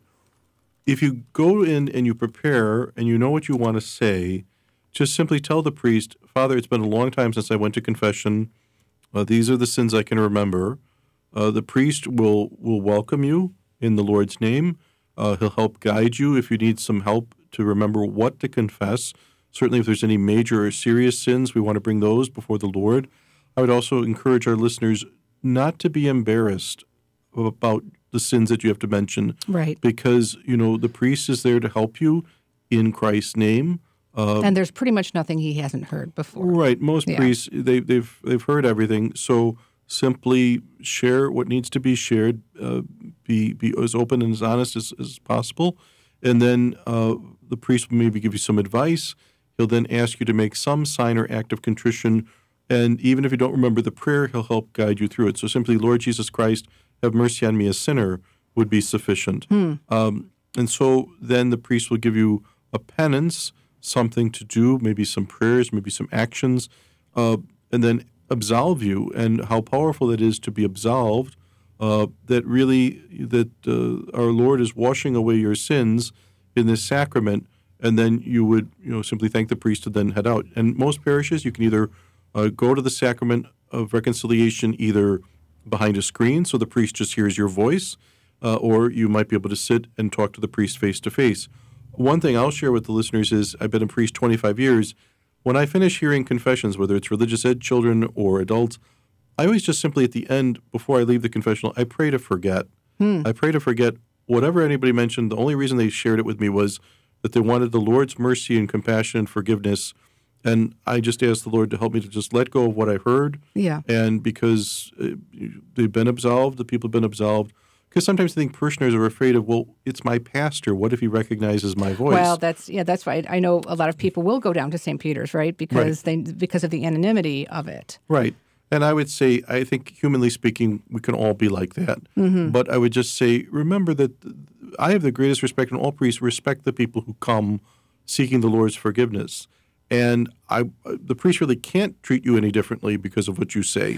if you go in and you prepare and you know what you want to say, just simply tell the priest, Father, it's been a long time since I went to confession. Uh, these are the sins I can remember. Uh, the priest will will welcome you in the Lord's name. Uh, he'll help guide you if you need some help to remember what to confess. Certainly, if there's any major or serious sins, we want to bring those before the Lord. I would also encourage our listeners not to be embarrassed about the sins that you have to mention. Right. Because, you know, the priest is there to help you in Christ's name. Uh, And there's pretty much nothing he hasn't heard before. Right. Most Yeah. priests, they, they've they've heard everything. So simply share what needs to be shared. Uh, be be as open and as honest as, as possible, and then uh, the priest will maybe give you some advice. He'll then ask you to make some sign or act of contrition, and even if you don't remember the prayer, he'll help guide you through it. So simply, Lord Jesus Christ, have mercy on me, a sinner, would be sufficient. Um, and so then the priest will give you a penance, something to do, maybe some prayers, maybe some actions, uh, and then absolve you. And how powerful that is to be absolved, uh, that really that uh, our Lord is washing away your sins in this sacrament, and then you would you know simply thank the priest and then head out. And most parishes, you can either uh, go to the sacrament of reconciliation either behind a screen, so the priest just hears your voice, uh, or you might be able to sit and talk to the priest face to face. One thing I'll share with the listeners is I've been a priest twenty-five years. When I finish hearing confessions, whether it's religious ed children or adults, I always just simply at the end, before I leave the confessional, I pray to forget. Hmm. I pray to forget whatever anybody mentioned. The only reason they shared it with me was that they wanted the Lord's mercy and compassion and forgiveness. And I just asked the Lord to help me to just let go of what I heard. Yeah. And because uh, they've been absolved, the people have been absolved. Because sometimes I think parishioners are afraid of, well, it's my pastor. What if he recognizes my voice? Well, that's yeah, that's right. I know a lot of people will go down to Saint Peter's, right? Because they because of the anonymity of it. Right. And I would say, I think humanly speaking, we can all be like that. Mm-hmm. But I would just say, remember that I have the greatest respect, and all priests respect the people who come seeking the Lord's forgiveness. And I, the priest really can't treat you any differently because of what you say.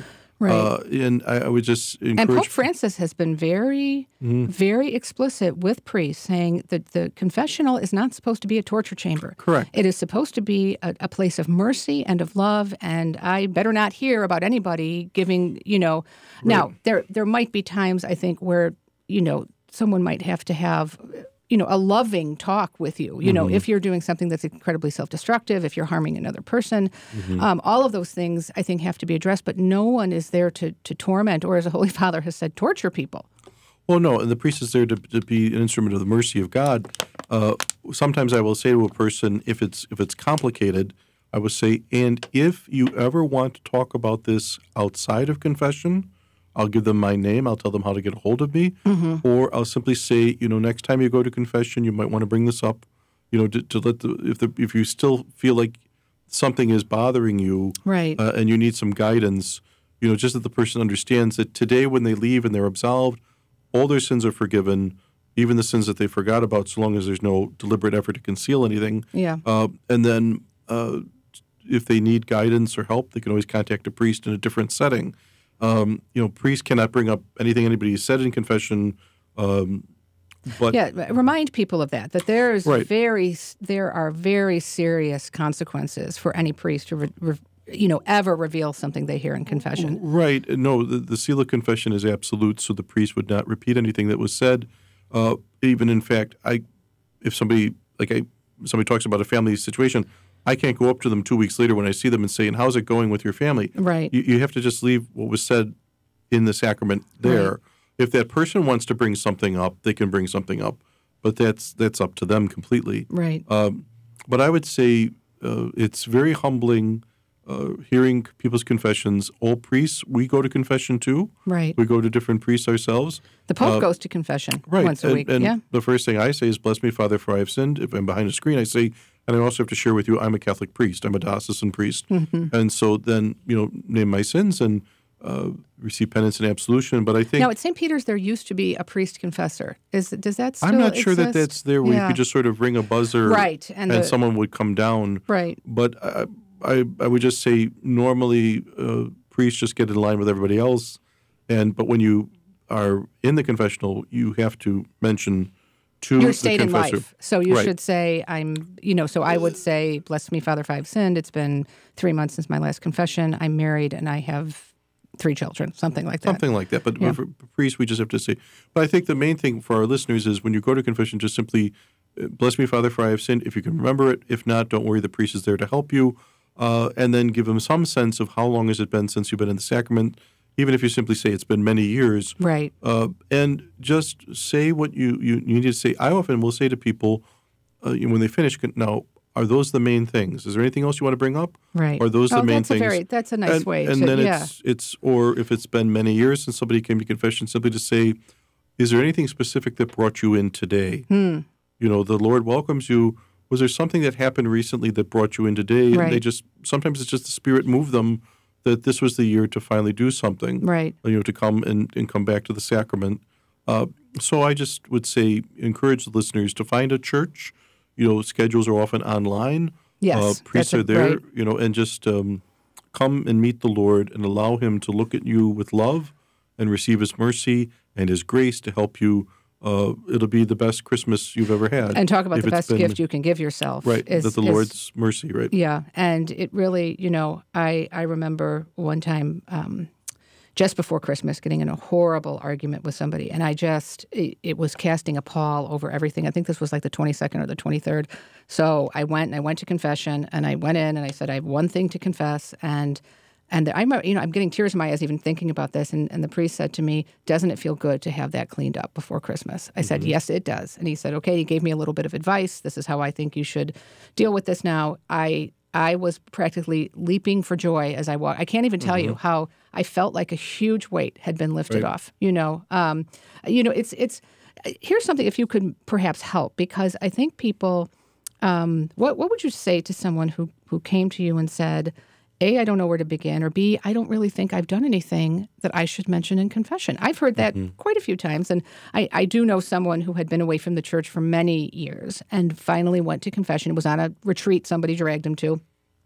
Right. Uh, and I, I would just encourage. And Pope Francis has been very, Mhm. very explicit with priests saying that the confessional is not supposed to be a torture chamber. Correct. It is supposed to be a, a place of mercy and of love, and I better not hear about anybody giving, you know. Now, there there might be times, I think, where, you know, someone might have to have, you know, a loving talk with you, you know, Mm-hmm. if you're doing something that's incredibly self-destructive, if you're harming another person. Mm-hmm. Um, all of those things, I think, have to be addressed, but no one is there to, to torment or, as the Holy Father has said, torture people. Well, no, and the priest is there to, to be an instrument of the mercy of God. Uh, sometimes I will say to a person, if it's if it's complicated, I will say, and if you ever want to talk about this outside of confession, I'll give them my name. I'll tell them how to get a hold of me, Mm-hmm. or I'll simply say, you know, next time you go to confession, you might want to bring this up, you know, to, to let the if the if you still feel like something is bothering you, Right. uh, and you need some guidance, you know, just that the person understands that today when they leave and they're absolved, all their sins are forgiven, even the sins that they forgot about, so long as there's no deliberate effort to conceal anything. Yeah. Uh, and then uh, if they need guidance or help, they can always contact a priest in a different setting. Um, you know, priests cannot bring up anything anybody said in confession, um, but Yeah, remind people of that, that there's Right. very, there are very serious consequences for any priest to, re, re, you know, ever reveal something they hear in confession. Right. No, the, the seal of confession is absolute, so the priest would not repeat anything that was said. Uh, even in fact, I, if somebody like I, somebody talks about a family situation, I can't go up to them two weeks later when I see them and say, "And how's it going with your family?" Right. You, you have to just leave what was said in the sacrament there. Right. If that person wants to bring something up, they can bring something up, but that's that's up to them completely. Right. Um, but I would say uh, it's very humbling uh, hearing people's confessions. All priests, we go to confession too. Right. We go to different priests ourselves. The Pope uh, goes to confession Right. once a and, week. and yeah. the first thing I say is, "Bless me, Father, for I have sinned." If I'm behind a screen, I say, and I also have to share with you, I'm a Catholic priest. I'm a diocesan priest. Mm-hmm. And so then, you know, name my sins and uh, receive penance and absolution. But I think Now, at Saint Peter's, there used to be a priest confessor. Is Does that still I'm not sure that exist? that's there where Yeah. you could just sort of ring a buzzer Right, and and, the- someone would come down. Right. But I, I, I would just say normally uh, priests just get in line with everybody else. And but when you are in the confessional, you have to mention to Your the state in confessor. life. So you Right. should say, I'm, you know, so I would say, "Bless me, Father, for I have sinned. It's been three months since my last confession. I'm married and I have three children," something like that. Something like that. But Yeah. for priests, we just have to say. But I think the main thing for our listeners is when you go to confession, just simply, uh, "Bless me, Father, for I have sinned." If you can remember it. If not, don't worry. The priest is there to help you. Uh, and then give them some sense of how long has it been since you've been in the sacrament. Even if you simply say it's been many years. Right. Uh, and just say what you, you, you need to say. I often will say to people uh, you know, when they finish, now, are those the main things? Is there anything else you want to bring up? Right. Are those oh, the main that's things? A very, that's a nice and, way and to, then yeah. it's it's or if it's been many years since somebody came to confession, simply to say, "Is there anything specific that brought you in today?" Hmm. You know, the Lord welcomes you. Was there something that happened recently that brought you in today? And Right. they just sometimes it's just the Spirit moved them that this was the year to finally do something. Right. You know, to come and, and come back to the sacrament. Uh, so I just would say encourage the listeners to find a church. You know, schedules are often online. Yes, Uh, priests that's a- are there, right. you know, and just um, come and meet the Lord and allow Him to look at you with love and receive His mercy and His grace to help you. Uh, it'll be the best Christmas you've ever had. And talk about if the it's best been- gift you can give yourself. Right, is- that the is- Lord's mercy, right? Yeah, and it really, you know, I, I remember one time um, just before Christmas getting in a horrible argument with somebody, and I just, it, it was casting a pall over everything. I think this was like the twenty-second or the twenty-third. So I went and I went to confession, and I went in and I said, I have one thing to confess, and and I'm, you know, I'm getting tears in my eyes even thinking about this, and, and the priest said to me, "Doesn't it feel good to have that cleaned up before Christmas?" I said, "Yes, it does." And he said, "Okay." He gave me a little bit of advice. This is how I think you should deal with this now. I I was practically leaping for joy as I walked. I can't even tell you how I felt like a huge weight had been lifted Right. off. You know, um, you know, it's it's. Here's something if you could perhaps help, because I think people. Um, what what would you say to someone who who came to you and said, A, I don't know where to begin, or B, I don't really think I've done anything that I should mention in confession? I've heard that quite a few times, and I, I do know someone who had been away from the church for many years and finally went to confession. It was on a retreat somebody dragged him to.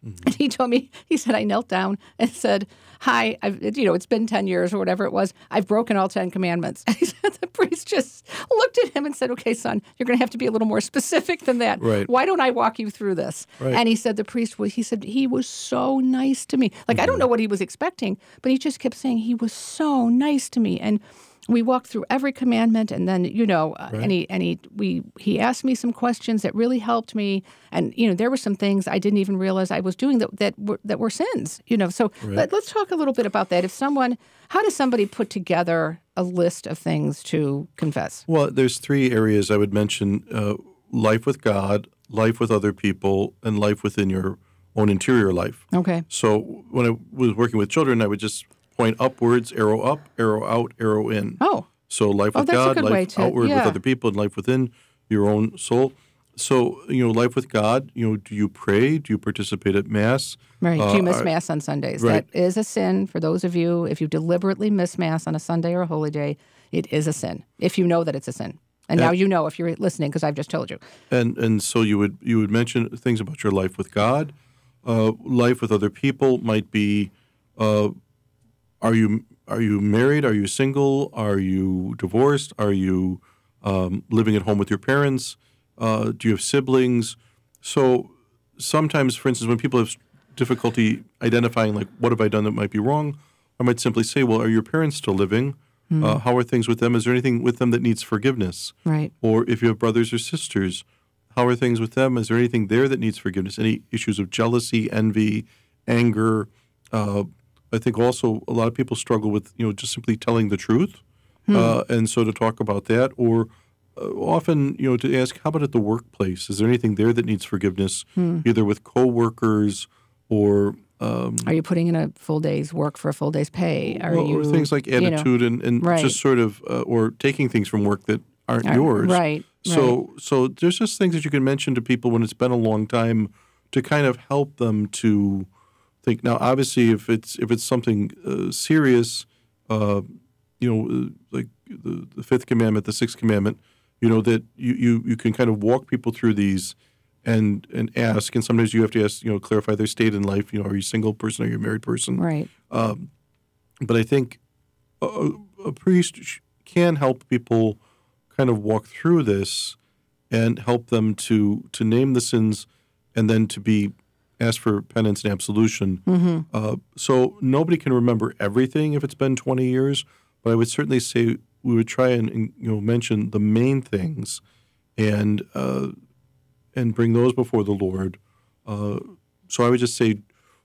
Mm-hmm. And he told me, he said, I knelt down and said, hi, I've, you know, it's been ten years or whatever it was. I've broken all ten commandments. And he said, the priest just looked at him and said, okay, son, you're going to have to be a little more specific than that. Right. Why don't I walk you through this? Right. And he said, the priest was, he said, he was so nice to me. Like, mm-hmm. I don't know what he was expecting, but he just kept saying he was so nice to me. And we walked through every commandment, and then, you know, uh, Right. and he and he we he asked me some questions that really helped me, and you know, there were some things I didn't even realize I was doing that that were that were sins, you know. So Right. let, let's talk a little bit about that. If someone, how does somebody put together a list of things to confess? Well, there's three areas I would mention: uh, life with God, life with other people, and life within your own interior life. Okay. So when I was working with children, I would just point upwards, arrow up, arrow out, arrow in. Oh. So life Oh, with that's a God, good way life to- outward yeah. with other people, and life within your own soul. So, you know, life with God, you know, do you pray? Do you participate at Mass? Right. Uh, Do you miss are- Mass on Sundays? right. That is a sin for those of you. If you deliberately miss Mass on a Sunday or a holy day, it is a sin. If you know that it's a sin, and now you know if you're listening because I've just told you. And and so you would you would mention things about your life with God. Uh, life with other people might be, uh, are you are you married? Are you single? Are you divorced? Are you um, living at home with your parents? Uh, do you have siblings? So sometimes, for instance, when people have difficulty identifying, like, what have I done that might be wrong, I might simply say, well, are your parents still living? Hmm. Uh, how are things with them? Is there anything with them that needs forgiveness? Right. Or if you have brothers or sisters, how are things with them? Is there anything there that needs forgiveness? Any issues of jealousy, envy, anger? Uh, I think also a lot of people struggle with, you know, just simply telling the truth. Hmm. Uh, and so to talk about that, or uh, often, you know, to ask, how about at the workplace? Is there anything there that needs forgiveness, Hmm. either with coworkers or um, Are you putting in a full day's work for a full day's pay? Are well, you or things like you know, attitude and, and right. just sort of, uh, or taking things from work that aren't Are- yours. Right. So, so there's just things that you can mention to people when it's been a long time to kind of help them to think. Now, obviously, if it's if it's something uh, serious, uh, you know, uh, like the, the fifth commandment, the sixth commandment, you know, that you, you, you can kind of walk people through these and and ask. And sometimes you have to ask, you know, clarify their state in life. You know, are you a single person? Are you a married person? Right. Um, but I think a, a priest sh- can help people kind of walk through this and help them to to name the sins and then to be asked for penance and absolution. Mm-hmm. Uh, so nobody can remember everything if it's been twenty years, but I would certainly say we would try and, and you know mention the main things and uh, and bring those before the Lord. Uh, so I would just say,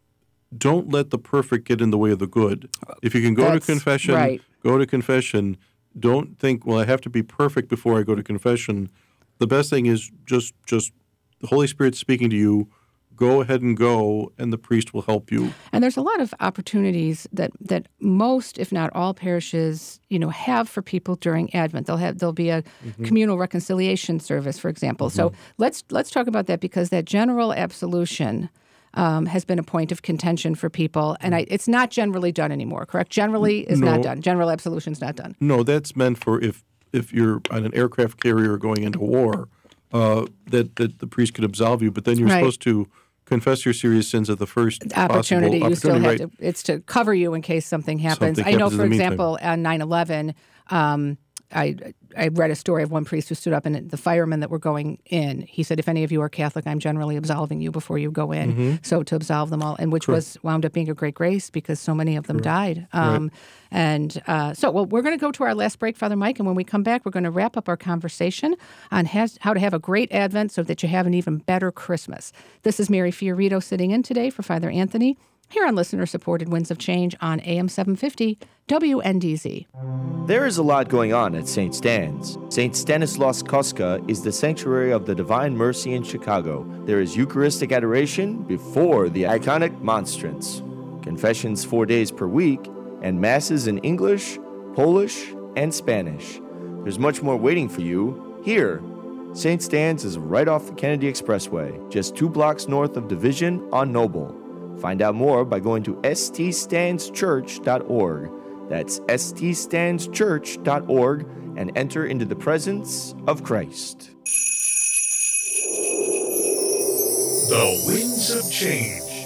don't let the perfect get in the way of the good. If you can go That's to confession, right. go to confession. Don't think, well, I have to be perfect before I go to confession. The best thing is just just the Holy Spirit speaking to you. Go ahead and go, and the priest will help you. And there's a lot of opportunities that, that most, if not all, parishes, you know, have for people during Advent. They'll have there'll be a Mm-hmm. communal reconciliation service, for example. So let's let's talk about that because that general absolution um, has been a point of contention for people, and I, it's not generally done anymore. Correct? Generally is No. not done. General absolution is not done. No, that's meant for if if you're on an aircraft carrier going into war, uh, that that the priest could absolve you. But then you're Right. supposed to confess your serious sins at the first Opportunity. possible You still have opportunity. Right. to. It's to cover you in case something happens. Something I know, happens in for the meantime. example, on nine eleven, um, I I read a story of one priest who stood up and the firemen that were going in. He said, "If any of you are Catholic, I'm generally absolving you before you go in." Mm-hmm. So to absolve them all, and which was wound up being a great grace because so many of them died. Um, And uh, so, well, we're going to go to our last break, Father Mike, and when we come back, we're going to wrap up our conversation on has, how to have a great Advent so that you have an even better Christmas. This is Mary Fiorito sitting in today for Father Anthony here on listener-supported Winds of Change on A M seven fifty W N D Z. There is a lot going on at Saint Stan's. Saint Stanislaus Kostka is the sanctuary of the Divine Mercy in Chicago. There is Eucharistic adoration before the iconic monstrance, confessions four days per week, and masses in English, Polish, and Spanish. There's much more waiting for you here. Saint Stan's is right off the Kennedy Expressway, just two blocks north of Division on Noble. Find out more by going to s t stands church dot org. That's s t stands church dot org and enter into the presence of Christ. The Winds of Change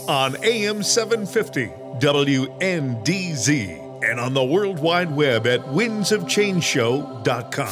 on A M seven fifty W N D Z and on the World Wide Web at winds of change show dot com.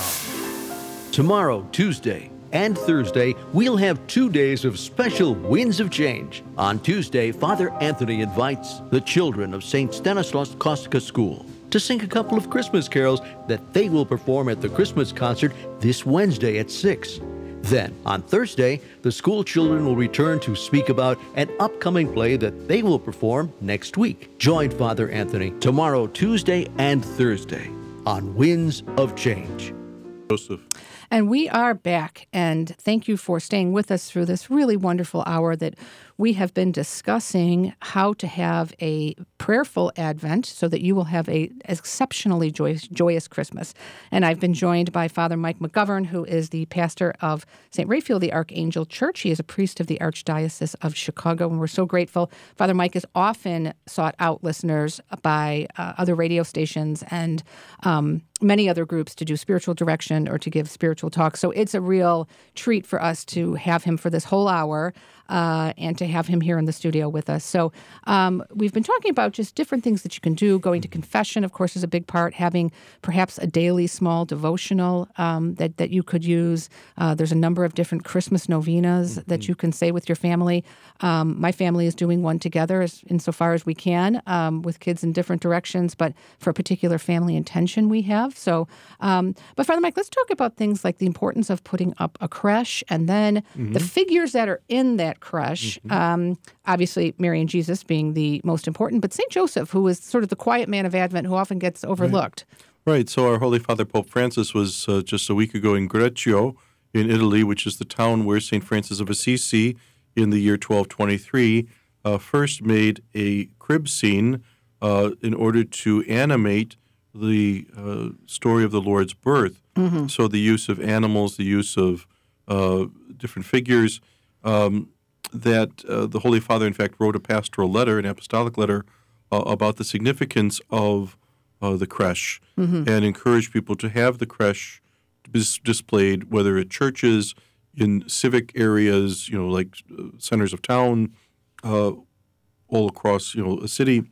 Tomorrow, Tuesday, and Thursday, we'll have two days of special Winds of Change. On Tuesday, Father Anthony invites the children of Saint Stanislaus Kostka School to sing a couple of Christmas carols that they will perform at the Christmas concert this Wednesday at six. Then, on Thursday, the school children will return to speak about an upcoming play that they will perform next week. Join Father Anthony tomorrow, Tuesday, and Thursday on Winds of Change. Joseph. And we are back, and thank you for staying with us through this really wonderful hour that we have been discussing how to have a prayerful Advent so that you will have a exceptionally joyous, joyous Christmas. And I've been joined by Father Mike McGovern, who is the pastor of Saint Raphael the Archangel Church. He is a priest of the Archdiocese of Chicago, and we're so grateful. Father Mike is often sought out listeners by uh, other radio stations and um, many other groups to do spiritual direction or to give spiritual talks. So it's a real treat for us to have him for this whole hour uh, and to have him here in the studio with us. So um, we've been talking about just different things that you can do. Going to confession, of course, is a big part. Having perhaps a daily small devotional um, that, that you could use. Uh, there's a number of different Christmas novenas mm-hmm. that you can say with your family. Um, my family is doing one together as, insofar as we can um, with kids in different directions, but for a particular family intention we have. So, um, but Father Mike, let's talk about things like the importance of putting up a creche and then mm-hmm. the figures that are in that creche. Mm-hmm. Um, obviously, Mary and Jesus being the most important, but Saint Joseph, who is sort of the quiet man of Advent who often gets overlooked. Right. right. So our Holy Father Pope Francis was uh, just a week ago in Greccio in Italy, which is the town where Saint Francis of Assisi in the year twelve twenty-three uh, first made a crib scene uh, in order to animate the uh, story of the Lord's birth. Mm-hmm. So the use of animals, the use of uh, different figures, um, that uh, the Holy Father, in fact, wrote a pastoral letter, an apostolic letter, uh, about the significance of uh, the creche mm-hmm. and encouraged people to have the creche dis- displayed, whether at churches, in civic areas, you know, like uh, centers of town, uh, all across, you know, a city.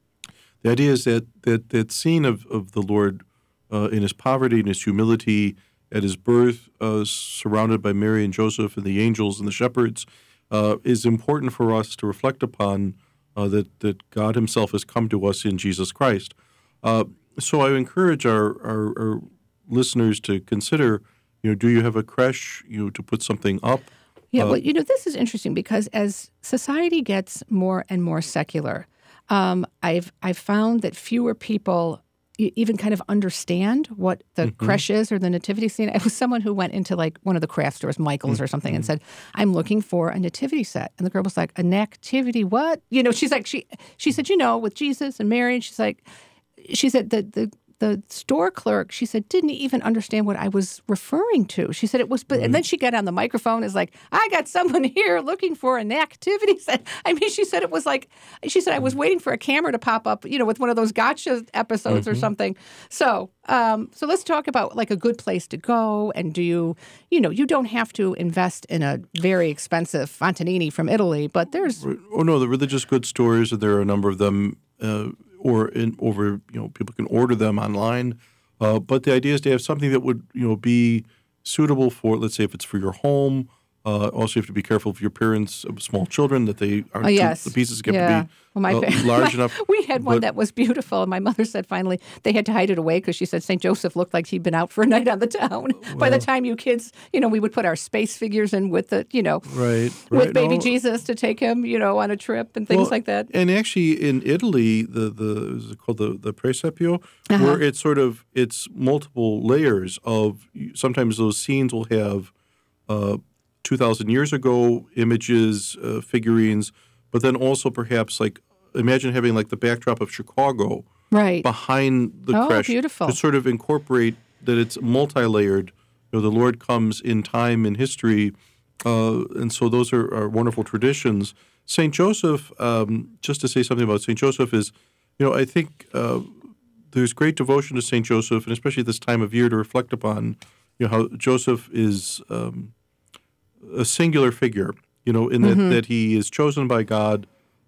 The idea is that that, that scene of, of the Lord uh, in his poverty and his humility at his birth, uh, surrounded by Mary and Joseph and the angels and the shepherds, uh, is important for us to reflect upon uh, that, that God himself has come to us in Jesus Christ. Uh, so I encourage our, our, our listeners to consider, you know, do you have a creche, you know, to put something up? Yeah, uh, well, you know, this is interesting because as society gets more and more secular, Um, I've I've found that fewer people even kind of understand what the mm-hmm. creche is or the nativity scene. It was someone who went into like one of the craft stores, Michael's mm-hmm. or something, and said, "I'm looking for a nativity set." And the girl was like, "A nativity what?" You know, she's like, she she said, "You know, with Jesus and Mary." And she's like, she said the the. The store clerk, she said, didn't even understand what I was referring to. She said it was, but, and then she got on the microphone and is like, I got someone here looking for an activity set. I mean, she said it was like, she said I was waiting for a camera to pop up, you know, with one of those gotcha episodes mm-hmm. or something. So, um, so let's talk about like a good place to go. And do you, you know, you don't have to invest in a very expensive Fontanini from Italy, but there's. Oh, no, the religious goods stores, and there are a number of them. Uh, or in over, you know, people can order them online. Uh, but the idea is to have something that would, you know, be suitable for, let's say, if it's for your home. Uh, also, you have to be careful of your parents of small children, that they aren't, oh, yes. the pieces get yeah. to be well, my, uh, large my, enough. We had one but, that was beautiful, and my mother said finally they had to hide it away because she said Saint Joseph looked like he'd been out for a night on the town. Well, by the time you kids, you know, we would put our space figures in with the, you know, right, with right. baby no. Jesus to take him, you know, on a trip and things well, like that. And actually, in Italy, the the is it called the the presepio, uh-huh. where it's sort of it's multiple layers of. Sometimes those scenes will have. Uh, two thousand years ago images, uh, figurines, but then also perhaps like imagine having like the backdrop of Chicago right. behind the oh, creche beautiful. to sort of incorporate that it's multi-layered. You know, the Lord comes in time in history, uh, and so those are, are wonderful traditions. Saint Joseph, um, just to say something about Saint Joseph is, you know, I think uh, there's great devotion to Saint Joseph, and especially at this time of year to reflect upon, you know, how Joseph is um, a singular figure, you know, in that, mm-hmm. that he is chosen by God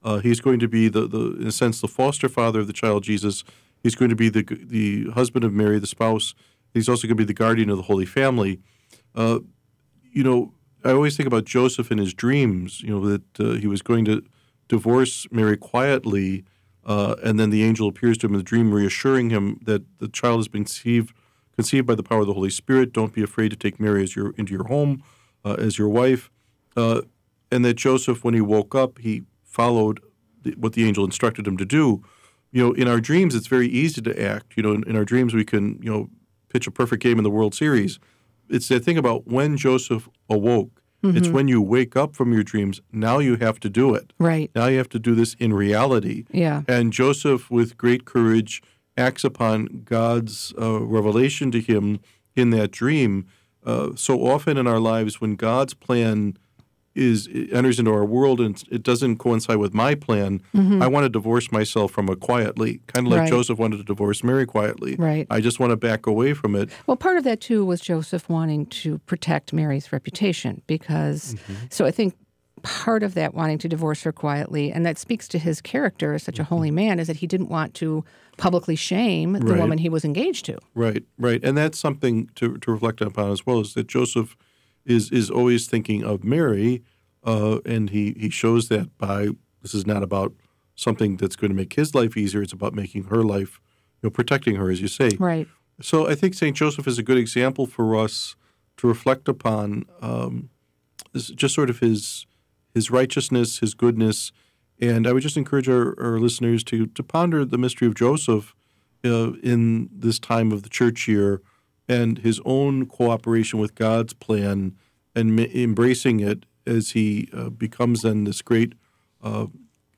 Uh, he's going to be the, the, in a sense, the foster father of the child Jesus. He's going to be the the husband of Mary, the spouse. He's also going to be the guardian of the Holy Family. Uh, you know, I always think about Joseph in his dreams, you know, that uh, he was going to divorce Mary quietly, uh, and then the angel appears to him in the dream, reassuring him that the child has been conceived, conceived by the power of the Holy Spirit. Don't be afraid to take Mary as your into your home, uh, as your wife. Uh, and that Joseph, when he woke up, he followed the, what the angel instructed him to do. You know, in our dreams, it's very easy to act. You know, in, in our dreams, we can, you know, pitch a perfect game in the World Series. It's that thing about when Joseph awoke. Mm-hmm. It's when you wake up from your dreams, now you have to do it. Right. Now you have to do this in reality. Yeah. And Joseph, with great courage, acts upon God's uh, revelation to him in that dream. Uh, so often in our lives, when God's plan is enters into our world and it doesn't coincide with my plan, mm-hmm. I want to divorce myself from it quietly, kind of like right. Joseph wanted to divorce Mary quietly. Right. I just want to back away from it. Well, part of that, too, was Joseph wanting to protect Mary's reputation because, mm-hmm. so I think part of that wanting to divorce her quietly, and that speaks to his character as such a holy man, is that he didn't want to publicly shame the right. woman he was engaged to. Right, right. And that's something to, to reflect upon as well, is that Joseph is is always thinking of Mary, uh, and he, he shows that by, this is not about something that's going to make his life easier, it's about making her life, you know, protecting her, as you say. Right. So I think Saint Joseph is a good example for us to reflect upon, um, this, just sort of his his righteousness, his goodness. And I would just encourage our, our listeners to to ponder the mystery of Joseph uh, in this time of the church year and his own cooperation with God's plan and m- embracing it as he uh, becomes then this great uh,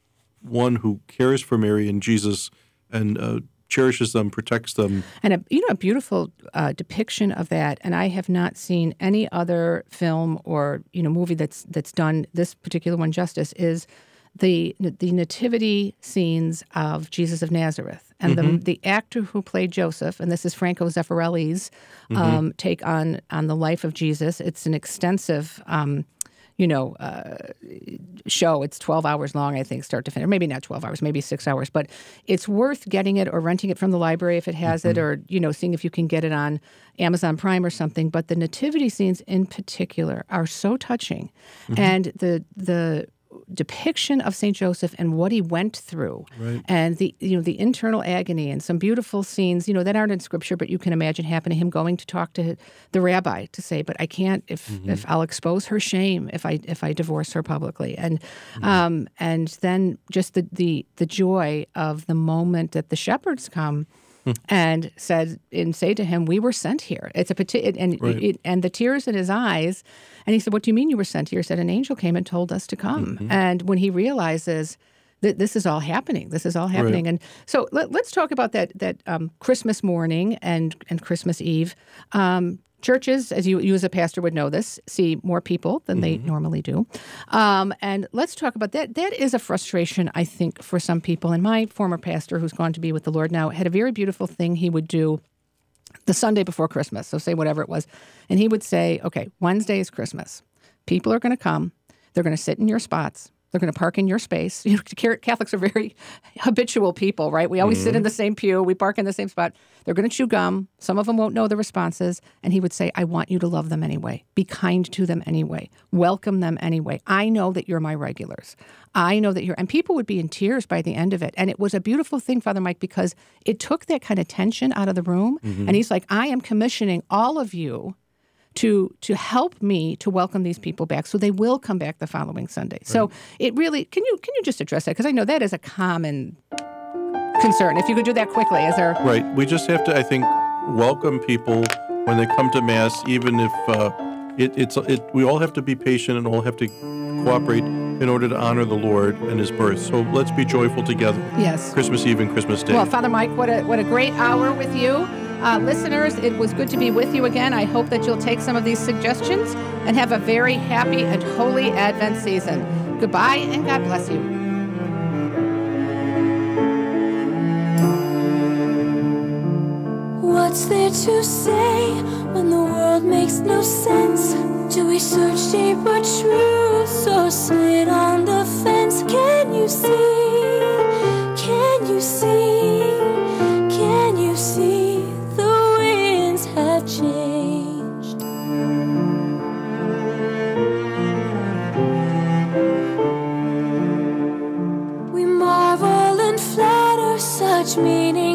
one who cares for Mary and Jesus and uh, cherishes them, protects them. And a, you know, a beautiful uh, depiction of that, and I have not seen any other film or, you know, movie that's that's done this particular one justice, is the the nativity scenes of Jesus of Nazareth. And mm-hmm. the the actor who played Joseph, and this is Franco Zeffirelli's um, mm-hmm. take on, on the life of Jesus. It's an extensive um, you know, uh, show. It's twelve hours long, I think, start to finish. Maybe not twelve hours, maybe six hours. But it's worth getting it or renting it from the library if it has mm-hmm. it, or, you know, seeing if you can get it on Amazon Prime or something. But the nativity scenes in particular are so touching. Mm-hmm. And the the depiction of Saint Joseph and what he went through, right. and the you know the internal agony, and some beautiful scenes, you know, that aren't in Scripture, but you can imagine happening. Him going to talk to the rabbi to say, "But I can't if mm-hmm. if I'll expose her shame if I if I divorce her publicly," and mm-hmm. um, and then just the, the the joy of the moment that the shepherds come. And said and say to him, "We were sent here." It's a peti- and right. it, and the tears in his eyes. And he said, "What do you mean you were sent here?" He said, "An angel came and told us to come." Mm-hmm. And when he realizes that this is all happening, this is all happening, right. and so let, let's talk about that that um, Christmas morning and and Christmas Eve. Um, Churches, as you, you as a pastor would know this, see more people than they mm-hmm. normally do. Um, and let's talk about that. That is a frustration, I think, for some people. And my former pastor, who's gone to be with the Lord now, had a very beautiful thing he would do the Sunday before Christmas, so say whatever it was. And he would say, okay, Wednesday is Christmas. People are going to come. They're going to sit in your spots. They're going to park in your space. You know, Catholics are very habitual people, right? We always mm-hmm. sit in the same pew. We park in the same spot. They're going to chew gum. Some of them won't know the responses. And he would say, I want you to love them anyway. Be kind to them anyway. Welcome them anyway. I know that you're my regulars. I know that you're... And people would be in tears by the end of it. And it was a beautiful thing, Father Mike, because it took that kind of tension out of the room. Mm-hmm. And he's like, I am commissioning all of you to to help me to welcome these people back, so they will come back the following Sunday. Right. So it really, can you can you just address that? Because I know that is a common concern. If you could do that quickly, is there... Right. We just have to, I think, welcome people when they come to Mass, even if uh, it, it's, it, we all have to be patient and all have to cooperate in order to honor the Lord and His birth. So let's be joyful together. Yes. Christmas Eve and Christmas Day. Well, Father Mike, what a what a great hour with you. Uh, listeners, it was good to be with you again. I hope that you'll take some of these suggestions and have a very happy and holy Advent season. Goodbye, and God bless you. What's there to say when the world makes no sense? Do we search deep for truth, so sit on the fence? Can you see? Can you see? Can you see the winds have changed? We marvel and flatter, such meaning